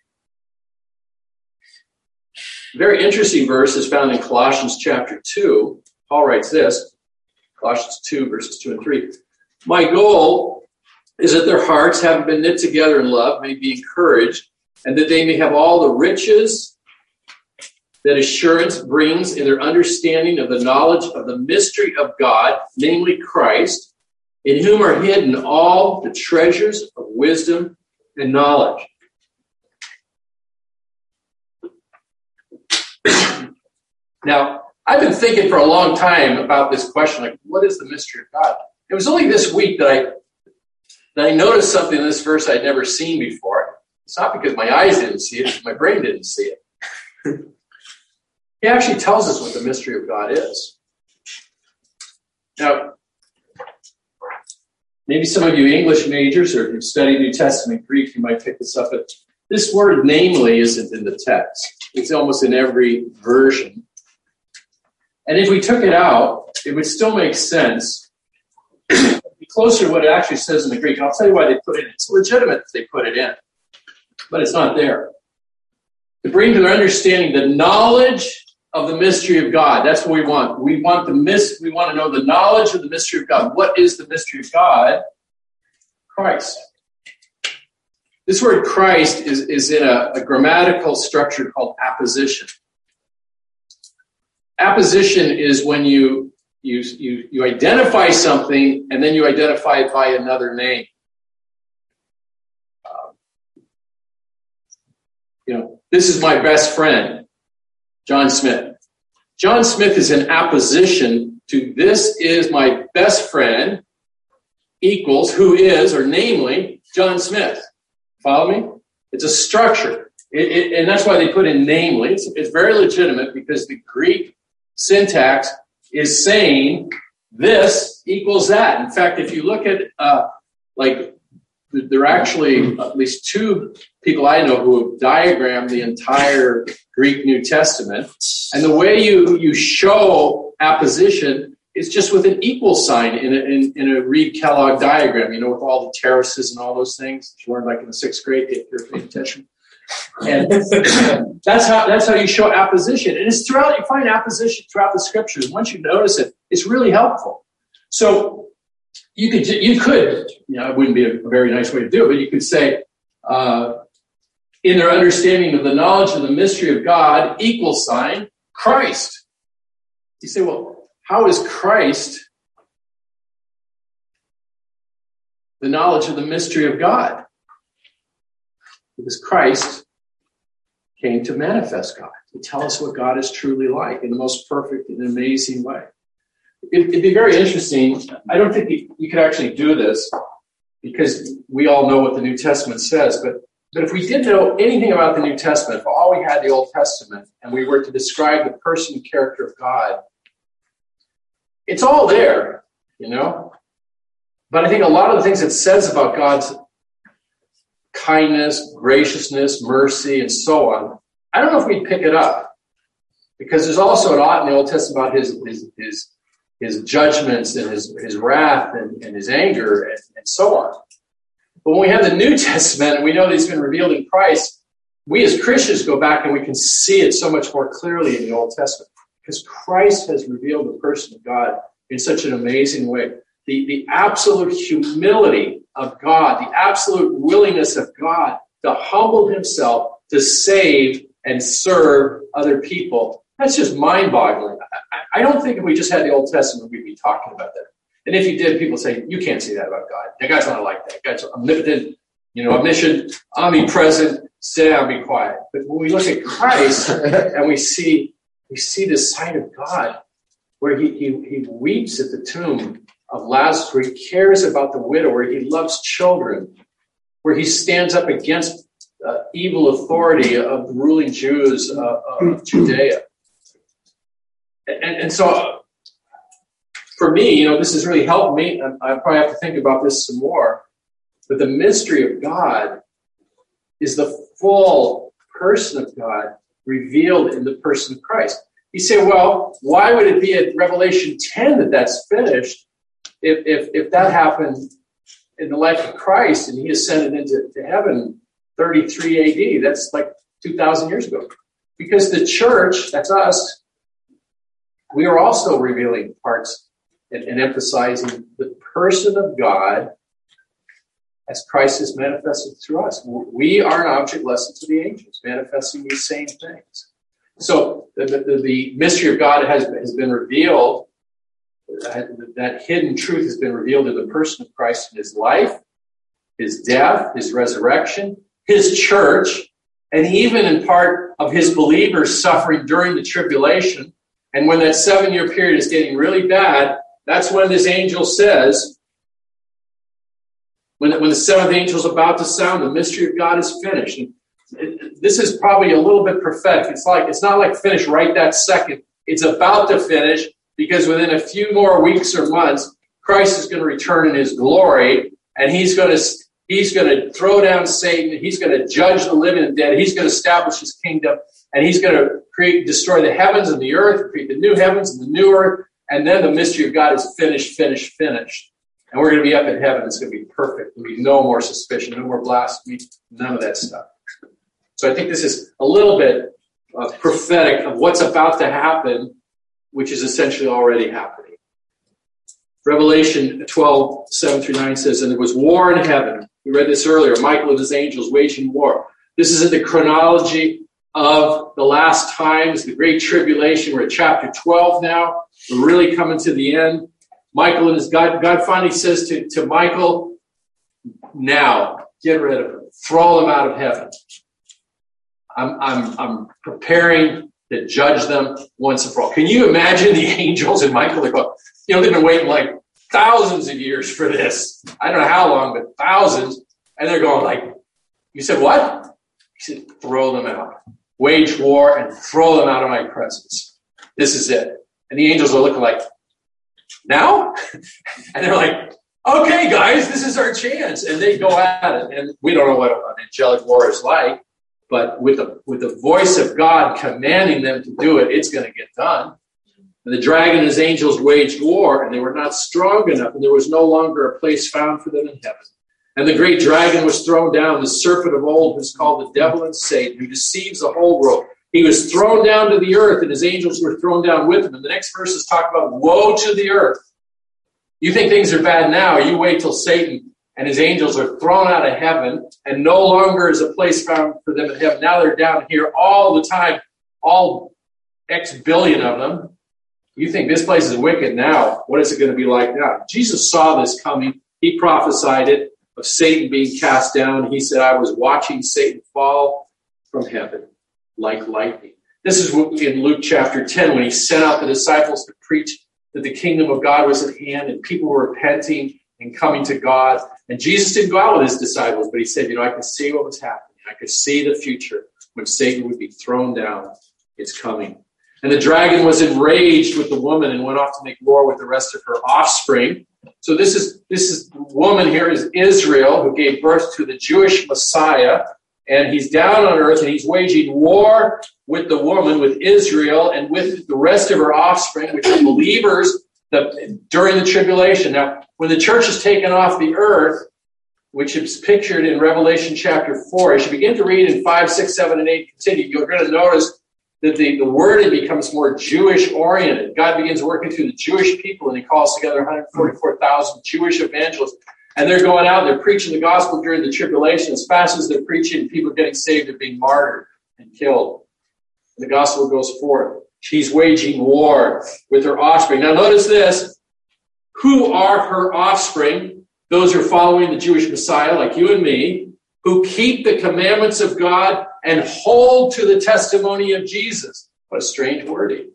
A very interesting verse is found in Colossians chapter 2. Paul writes this, Colossians 2, verses 2 and 3. My goal is that their hearts, having been knit together in love, may be encouraged, and that they may have all the riches that assurance brings in their understanding of the knowledge of the mystery of God, namely Christ, in whom are hidden all the treasures of wisdom and knowledge. Now, I've been thinking for a long time about this question, like, what is the mystery of God? It was only this week that I noticed something in this verse I'd never seen before. It's not because my eyes didn't see it, my brain didn't see it. He actually tells us what the mystery of God is. Now, maybe some of you English majors, or if you've studied New Testament Greek, you might pick this up. But this word namely isn't in the text. It's almost in every version. And if we took it out, it would still make sense. It'd be closer to what it actually says in the Greek. I'll tell you why they put it in. It's legitimate that they put it in, but it's not there. To bring to their understanding the knowledge of the mystery of God. That's what we want. We want to know the knowledge of the mystery of God. What is the mystery of God? Christ. This word Christ is in a grammatical structure called apposition. Apposition is when you identify something and then you identify it by another name. This is my best friend, John Smith. John Smith is in apposition to this is my best friend equals who is, or namely, John Smith. Follow me? It's a structure. And that's why they put in namely. It's very legitimate because the Greek syntax is saying this equals that. In fact, if you look at, there are actually at least two people I know who have diagrammed the entire Greek New Testament. And the way you show apposition is just with an equal sign in a Reed-Kellogg diagram, with all the terraces and all those things that you learned like in the 6th grade, if you're paying attention. And that's how you show apposition. And it's throughout, you find apposition throughout the scriptures. Once you notice it, it's really helpful. So you could, it wouldn't be a very nice way to do it, but you could say, in their understanding of the knowledge of the mystery of God, equal sign, Christ. You say, well, how is Christ the knowledge of the mystery of God? Because Christ came to manifest God, to tell us what God is truly like in the most perfect and amazing way. It'd be very interesting. I don't think you could actually do this because we all know what the New Testament says, but if we did know anything about the New Testament, if all we had the Old Testament, and we were to describe the person and character of God, it's all there, But I think a lot of the things it says about God's kindness, graciousness, mercy, and so on, I don't know if we'd pick it up. Because there's also a lot in the Old Testament about his judgments and his wrath and his anger and so on. But when we have the New Testament and we know that he's been revealed in Christ, we as Christians go back and we can see it so much more clearly in the Old Testament. Because Christ has revealed the person of God in such an amazing way. The absolute humility of God, the absolute willingness of God to humble himself to save and serve other people. That's just mind-boggling. I don't think if we just had the Old Testament, we'd be talking about that. And if you did, people say, you can't say that about God. That God's not like that. God's omnipotent, omniscient, omnipresent. Sit down, be quiet. But when we look at Christ and we see this side of God where he weeps at the tomb of Lazarus, where he cares about the widow, where he loves children, where he stands up against evil authority of the ruling Jews of Judea. And so for me, this has really helped me. I probably have to think about this some more. But the mystery of God is the full person of God revealed in the person of Christ. You say, well, why would it be at Revelation 10 that's finished if that happened in the life of Christ and he ascended into heaven 33 AD? That's like 2,000 years ago. Because the church, that's us, we are also revealing parts and emphasizing the person of God as Christ is manifested through us. We are an object lesson to the angels, manifesting these same things. So the mystery of God has been revealed. That hidden truth has been revealed in the person of Christ in his life, his death, his resurrection, his church, and even in part of his believers suffering during the tribulation. And when that 7-year period is getting really bad, that's when this angel says, when the seventh angel is about to sound, the mystery of God is finished. And this is probably a little bit prophetic. It's not like finish right that second. It's about to finish, because within a few more weeks or months, Christ is going to return in his glory, and he's going to throw down Satan. He's going to judge the living and dead. He's going to establish his kingdom, and he's going to destroy the heavens and the earth, create the new heavens and the new earth, and then the mystery of God is finished. And we're going to be up in heaven. It's going to be perfect. There'll be no more suspicion, no more blasphemy, none of that stuff. So I think this is a little bit prophetic of what's about to happen, which is essentially already happening. Revelation 12, 7-9 says, and there was war in heaven. We read this earlier. Michael and his angels waging war. This is in the chronology of the last times, the Great Tribulation. We're at chapter 12 now. We're really coming to the end. Michael and his God finally says to Michael, now, get rid of him. Throw him out of heaven. I'm preparing to judge them once and for all. Can you imagine the angels and Michael? They've been waiting like thousands of years for this. I don't know how long, but thousands. And they're going like, you said what? He said, throw them out. Wage war and throw them out of my presence. This is it. And the angels are looking like, now? And they're like, okay, guys, this is our chance. And they go at it. And we don't know what an angelic war is like. But with the voice of God commanding them to do it, it's going to get done. And the dragon and his angels waged war, and they were not strong enough, and there was no longer a place found for them in heaven. And the great dragon was thrown down, the serpent of old, who's called the devil and Satan, who deceives the whole world. He was thrown down to the earth, and his angels were thrown down with him. And the next verses talk about woe to the earth. You think things are bad now, you wait till Satan and his angels are thrown out of heaven, and no longer is a place found for them in heaven. Now they're down here all the time, all X billion of them. You think this place is wicked now. What is it going to be like now? Jesus saw this coming. He prophesied it, of Satan being cast down. He said, I was watching Satan fall from heaven like lightning. This is in Luke chapter 10, when he sent out the disciples to preach that the kingdom of God was at hand and people were repenting and coming to God. And Jesus didn't go out with his disciples, but he said, I could see what was happening. I could see the future when Satan would be thrown down. It's coming. And the dragon was enraged with the woman and went off to make war with the rest of her offspring. So this woman here is Israel, who gave birth to the Jewish Messiah. And he's down on earth and he's waging war with the woman, with Israel, and with the rest of her offspring, which are believers during the tribulation. Now, when the church is taken off the earth, which is pictured in Revelation chapter 4, as you begin to read in 5, 6, 7, and 8, continue, you're going to notice that the wording becomes more Jewish-oriented. God begins working through the Jewish people, and he calls together 144,000 Jewish evangelists. And they're going out, they're preaching the gospel during the tribulation. As fast as they're preaching, people are getting saved, they're being martyred and killed. And the gospel goes forth. She's waging war with her offspring. Now notice this. Who are her offspring? Those who are following the Jewish Messiah, like you and me, who keep the commandments of God and hold to the testimony of Jesus. What a strange wording.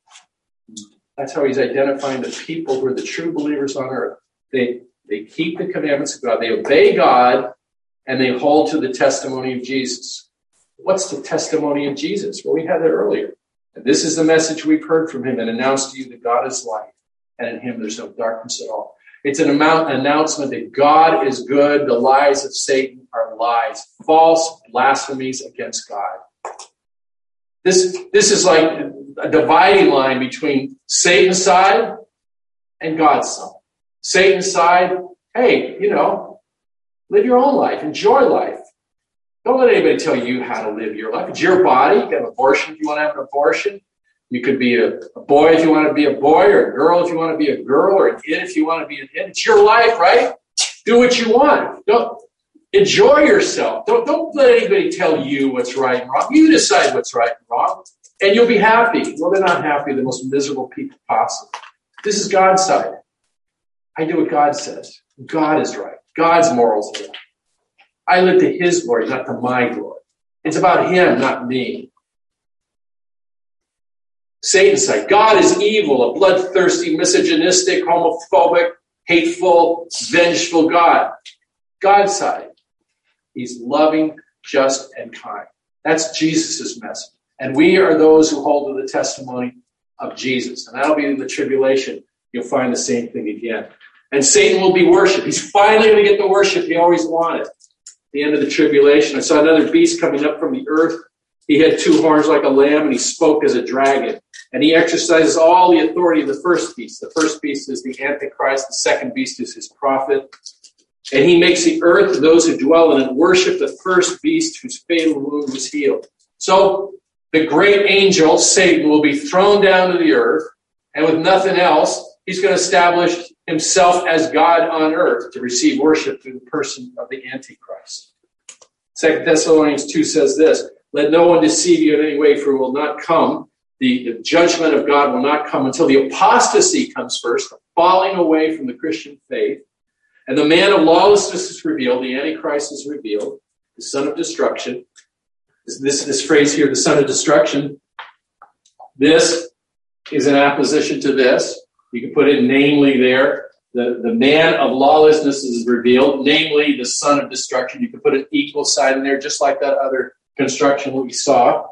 That's how he's identifying the people who are the true believers on earth. They keep the commandments of God. They obey God, and they hold to the testimony of Jesus. What's the testimony of Jesus? Well, we had that earlier. And this is the message we've heard from him and announced to you that God is light, and in him there's no darkness at all. It's an announcement that God is good. The lies of Satan are lies, false blasphemies against God. This is like a dividing line between Satan's side and God's side. Satan's side, hey, live your own life. Enjoy life. Don't let anybody tell you how to live your life. It's your body. You can have an abortion if you want to have an abortion. You could be a boy if you want to be a boy, or a girl if you want to be a girl, or an it if you want to be an it. It's your life, right? Do what you want. Don't enjoy yourself. Don't let anybody tell you what's right and wrong. You decide what's right and wrong, and you'll be happy. Well, they're not happy. They're the most miserable people possible. This is God's side. I do what God says. God is right. God's morals are right. I live to his glory, not to my glory. It's about him, not me. Satan's side. God is evil, a bloodthirsty, misogynistic, homophobic, hateful, vengeful God. God's side. He's loving, just, and kind. That's Jesus' message. And we are those who hold to the testimony of Jesus. And that'll be in the tribulation. You'll find the same thing again. And Satan will be worshipped. He's finally going to get the worship he always wanted. At the end of the tribulation, I saw another beast coming up from the earth. He had 2 horns like a lamb, and he spoke as a dragon. And he exercises all the authority of the first beast. The first beast is the Antichrist. The second beast is his prophet. And he makes the earth and those who dwell in it worship the first beast whose fatal wound was healed. So the great angel, Satan, will be thrown down to the earth, and with nothing else, he's going to establish himself as God on earth to receive worship through the person of the Antichrist. 2 Thessalonians 2 says this, let no one deceive you in any way, for it will not come. The judgment of God will not come until the apostasy comes first, the falling away from the Christian faith. And the man of lawlessness is revealed, the Antichrist is revealed, the son of destruction. This phrase here, the son of destruction, this is an apposition to this. You can put it namely there. The man of lawlessness is revealed, namely the son of destruction. You can put an equal sign in there, just like that other construction that we saw.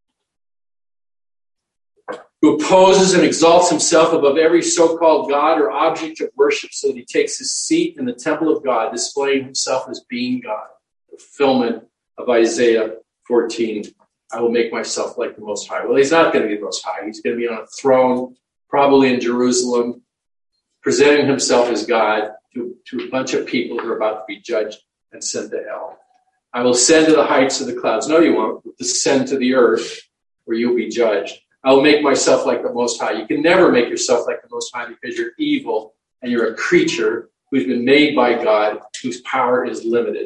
Who opposes and exalts himself above every so-called God or object of worship so that he takes his seat in the temple of God, displaying himself as being God. The fulfillment of Isaiah 14. I will make myself like the Most High. Well, he's not going to be the Most High. He's going to be on a throne, probably in Jerusalem, presenting himself as God to a bunch of people who are about to be judged and sent to hell. I will ascend to the heights of the clouds. No, you won't. Descend to the earth where you'll be judged. I will make myself like the Most High. You can never make yourself like the Most High because you're evil and you're a creature who's been made by God, whose power is limited.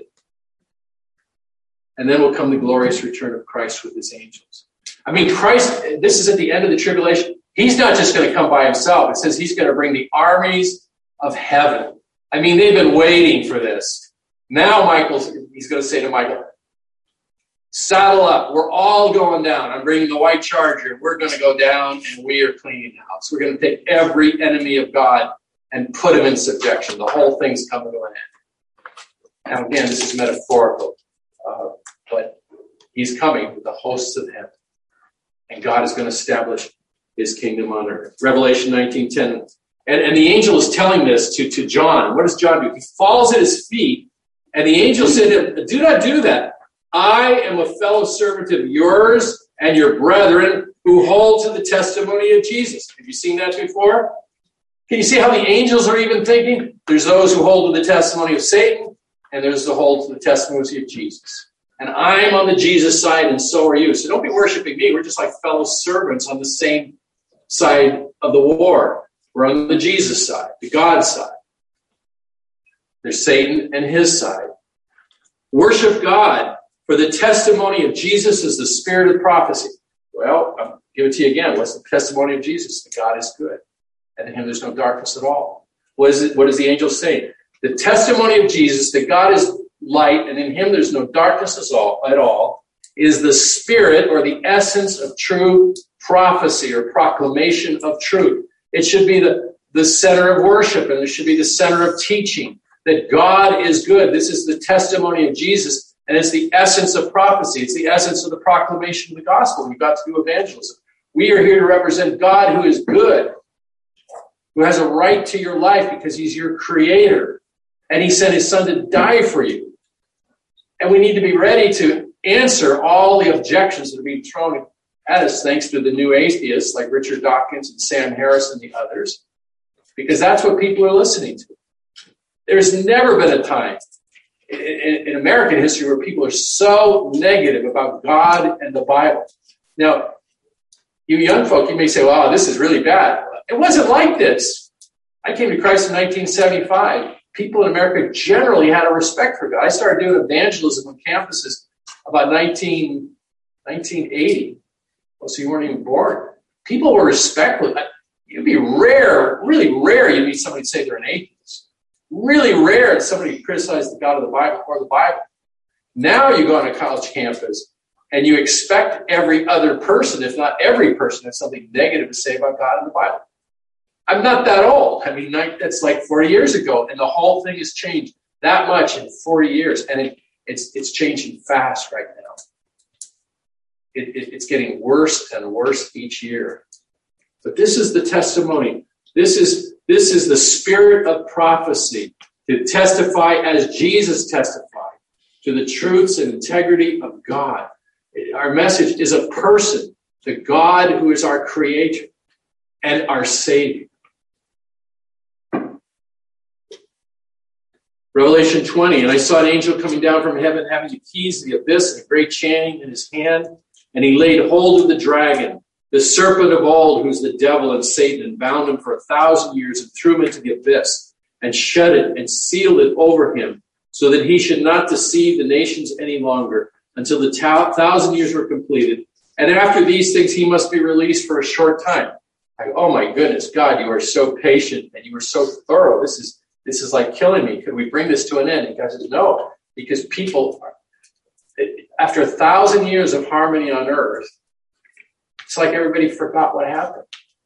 And then will come the glorious return of Christ with his angels. I mean, Christ, this is at the end of the tribulation. He's not just going to come by himself. It says he's going to bring the armies of heaven. I mean, they've been waiting for this. Now he's going to say to Michael, saddle up. We're all going down. I'm bringing the white charger. We're going to go down and we are cleaning house. We're going to take every enemy of God and put him in subjection. The whole thing's coming to an end. Now, again, this is metaphorical, but he's coming with the hosts of heaven. And God is going to establish his kingdom on earth. Revelation 19:10. And the angel is telling this to John. What does John do? He falls at his feet, and the angel said to him, do not do that. I am a fellow servant of yours and your brethren who hold to the testimony of Jesus. Have you seen that before? Can you see how the angels are even thinking? There's those who hold to the testimony of Satan, and there's the hold to the testimony of Jesus. And I'm on the Jesus side, and so are you. So don't be worshiping me. We're just like fellow servants on the same side of the war. We're on the Jesus side, the God side. There's Satan and his side. Worship God. For the testimony of Jesus is the spirit of prophecy. Well, I'll give it to you again. What's the testimony of Jesus? That God is good. And in him there's no darkness at all. What does the angel say? The testimony of Jesus, that God is light, and in him there's no darkness at all, is the spirit or the essence of true prophecy or proclamation of truth. It should be the center of worship, and it should be the center of teaching, that God is good. This is the testimony of Jesus. And it's the essence of prophecy. It's the essence of the proclamation of the gospel. We've got to do evangelism. We are here to represent God who is good, who has a right to your life because he's your creator. And he sent his son to die for you. And we need to be ready to answer all the objections that are being thrown at us, thanks to the new atheists like Richard Dawkins and Sam Harris and the others, because that's what people are listening to. There's never been a time in American history where people are so negative about God and the Bible. Now, you young folk, you may say, wow, this is really bad. It wasn't like this. I came to Christ in 1975. People in America generally had a respect for God. I started doing evangelism on campuses about 1980. Oh, so you weren't even born. People were respectful. It'd be rare, really rare, you'd meet somebody say they're an atheist. Really rare that somebody criticized the God of the Bible or the Bible. Now you go on a college campus and you expect every other person, if not every person, has something negative to say about God and the Bible. I'm not that old. I mean, that's like 40 years ago, and the whole thing has changed that much in 40 years, and it's changing fast right now. it's getting worse and worse each year. But this is the testimony. This is the spirit of prophecy, to testify as Jesus testified to the truths and integrity of God. Our message is a person, the God who is our creator and our Savior. Revelation 20, and I saw an angel coming down from heaven, having the keys of the abyss and a great chain in his hand, and he laid hold of the dragon, the serpent of old, who's the devil and Satan, and bound him for 1,000 years and threw him into the abyss, and shut it and sealed it over him, so that he should not deceive the nations any longer, until the 1,000 years were completed. And after these things, he must be released for a short time. Oh my goodness, God, you are so patient and you are so thorough. This is like killing me. Could we bring this to an end? And God says, no, because people, after 1,000 years of harmony on earth, it's like everybody forgot what happened.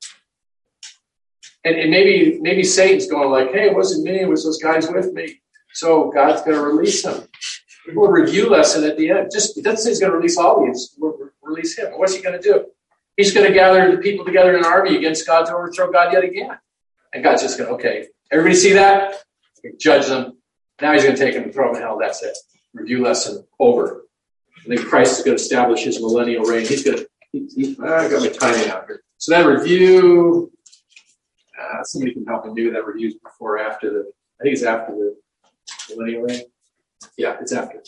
And maybe Satan's going like, hey, it wasn't me, it was those guys with me. So God's going to release them. We'll review lesson at the end. It doesn't say he's going to release all these. We'll release him. And what's he going to do? He's going to gather the people together in an army against God to overthrow God yet again. And God's just going to, okay, everybody see that? Judge them. Now he's going to take them and throw them in hell. That's it. Review lesson over. And then Christ is going to establish his millennial reign. He's going to, I got my timing out here. So that review, somebody can help me do that. Review's before or after I think it's after the millennial reign. Yeah, it's after.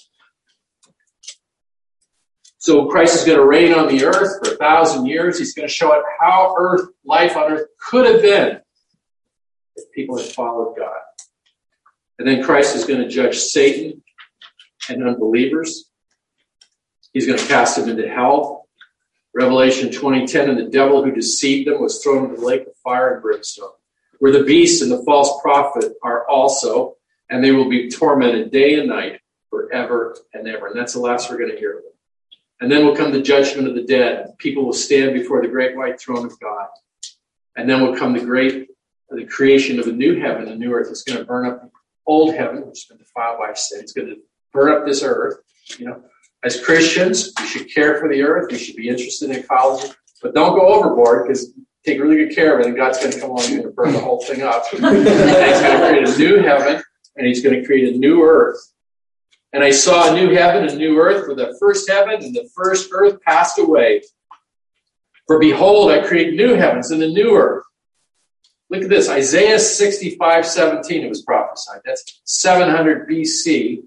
So Christ is going to reign on the earth for 1,000 years. He's going to show it how life on earth could have been if people had followed God. And then Christ is going to judge Satan and unbelievers. He's going to cast them into hell. Revelation 20:10, and the devil who deceived them was thrown into the lake of fire and brimstone, where the beast and the false prophet are also, and they will be tormented day and night forever and ever. And that's the last we're going to hear of them. And then will come the judgment of the dead. People will stand before the great white throne of God. And then will come the creation of a new heaven and new earth. It's going to burn up the old heaven, which has been defiled by sin. It's going to burn up this earth. As Christians, we should care for the earth. We should be interested in ecology. But don't go overboard, because take really good care of it, and God's going to come along and burn the whole thing up. And he's going to create a new heaven, and he's going to create a new earth. And I saw a new heaven and a new earth, for the first heaven and the first earth passed away. For behold, I create new heavens and a new earth. Look at this, Isaiah 65:17, it was prophesied. That's 700 BC.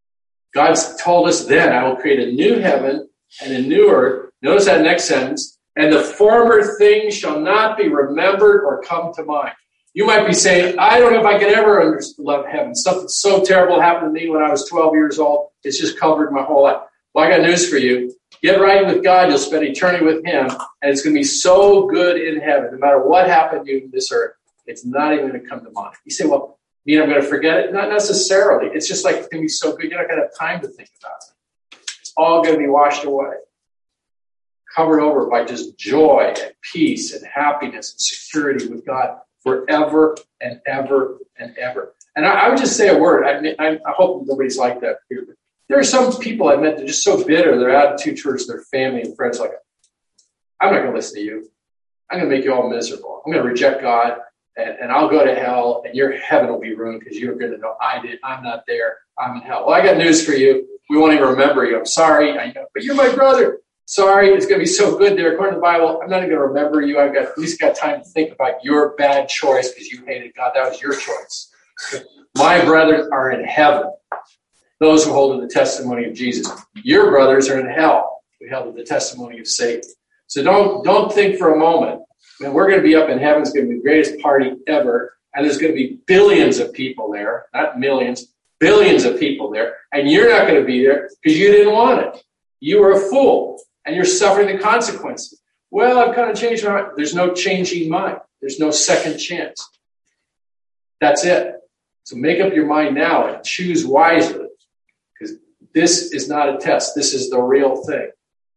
God's told us then, I will create a new heaven and a new earth. Notice that next sentence. And the former things shall not be remembered or come to mind. You might be saying, I don't know if I could ever love heaven. Something so terrible happened to me when I was 12 years old. It's just covered my whole life. Well, I got news for you. Get right with God. You'll spend eternity with him. And it's going to be so good in heaven. No matter what happened to you on this earth, it's not even going to come to mind. You say, well, you mean I'm going to forget it? Not necessarily. It's just like it's going to be so good, you're not going to have time to think about it. It's all going to be washed away. Covered over by just joy and peace and happiness and security with God forever and ever and ever. And I would just say a word. I hope nobody's like that here. There are some people I met that are just so bitter, their attitude towards their family and friends, like, I'm not going to listen to you. I'm going to make you all miserable. I'm going to reject God, and I'll go to hell, and your heaven will be ruined because you're going to know I did. I'm not there. I'm in hell. Well, I got news for you. We won't even remember you. I'm sorry. I know, but you're my brother. Sorry, it's going to be so good there. According to the Bible, I'm not even going to remember you. I've got at least got time to think about your bad choice because you hated God. That was your choice. My brothers are in heaven. Those who hold to the testimony of Jesus. Your brothers are in hell. We held to the testimony of Satan. So don't think for a moment. Man, we're going to be up in heaven. It's going to be the greatest party ever. And there's going to be billions of people there. Not millions. Billions of people there. And you're not going to be there because you didn't want it. You were a fool. And you're suffering the consequences. Well, I've kind of changed my mind. There's no changing mind. There's no second chance. That's it. So make up your mind now and choose wisely. Because this is not a test. This is the real thing.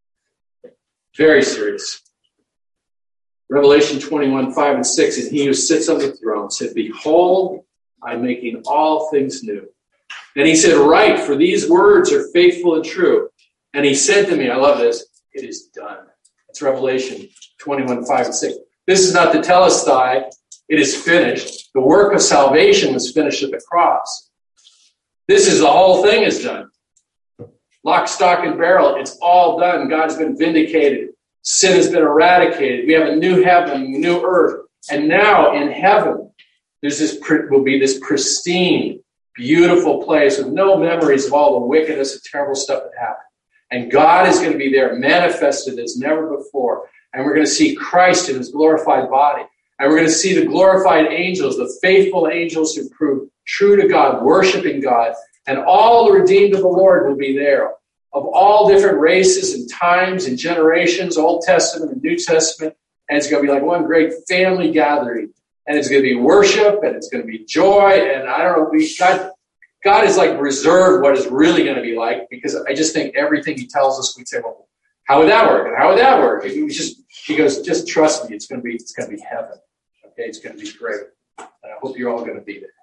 Very serious. Revelation 21:5 and 6. And he who sits on the throne said, behold, I'm making all things new. And he said, write, for these words are faithful and true. And he said to me, I love this, It is done. It's Revelation 21:5-6. This is not the telestai. It is finished. The work of salvation was finished at the cross. This is the whole thing is done. Lock, stock, and barrel. It's all done. God's been vindicated. Sin has been eradicated. We have a new heaven, a new earth. And now in heaven, will be this pristine, beautiful place with no memories of all the wickedness and terrible stuff that happened. And God is going to be there manifested as never before. And we're going to see Christ in his glorified body. And we're going to see the glorified angels, the faithful angels who prove true to God, worshiping God. And all the redeemed of the Lord will be there, of all different races and times and generations, Old Testament and New Testament. And it's going to be like one great family gathering. And it's going to be worship, and it's going to be joy. And I don't know, God is like reserved what it's really going to be like, because I just think everything he tells us, we'd say, well, how would that work? And how would that work? And he goes, just trust me, it's going to be heaven. Okay, it's going to be great. And I hope you're all going to be there.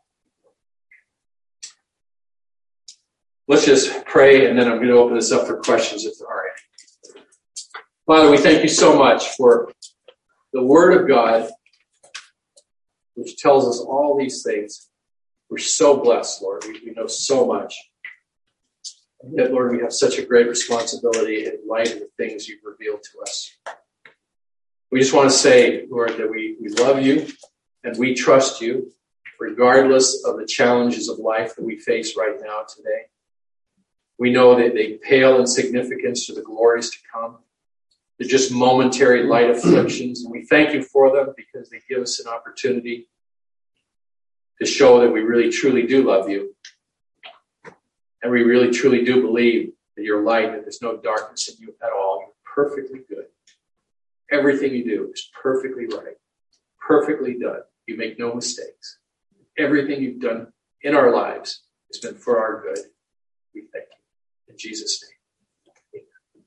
Let's just pray, and then I'm going to open this up for questions if there are any. Father, we thank you so much for the Word of God, which tells us all these things. We're so blessed, Lord. We know so much. And yet, Lord, we have such a great responsibility in light of the things you've revealed to us. We just want to say, Lord, that we love you and we trust you, regardless of the challenges of life that we face right now today. We know that they pale in significance to the glories to come. They're just momentary light afflictions. And we thank you for them because they give us an opportunity to show that we really, truly do love you. And we really, truly do believe that you're light and there's no darkness in you at all. You're perfectly good. Everything you do is perfectly right, perfectly done. You make no mistakes. Everything you've done in our lives has been for our good. We thank you. In Jesus' name.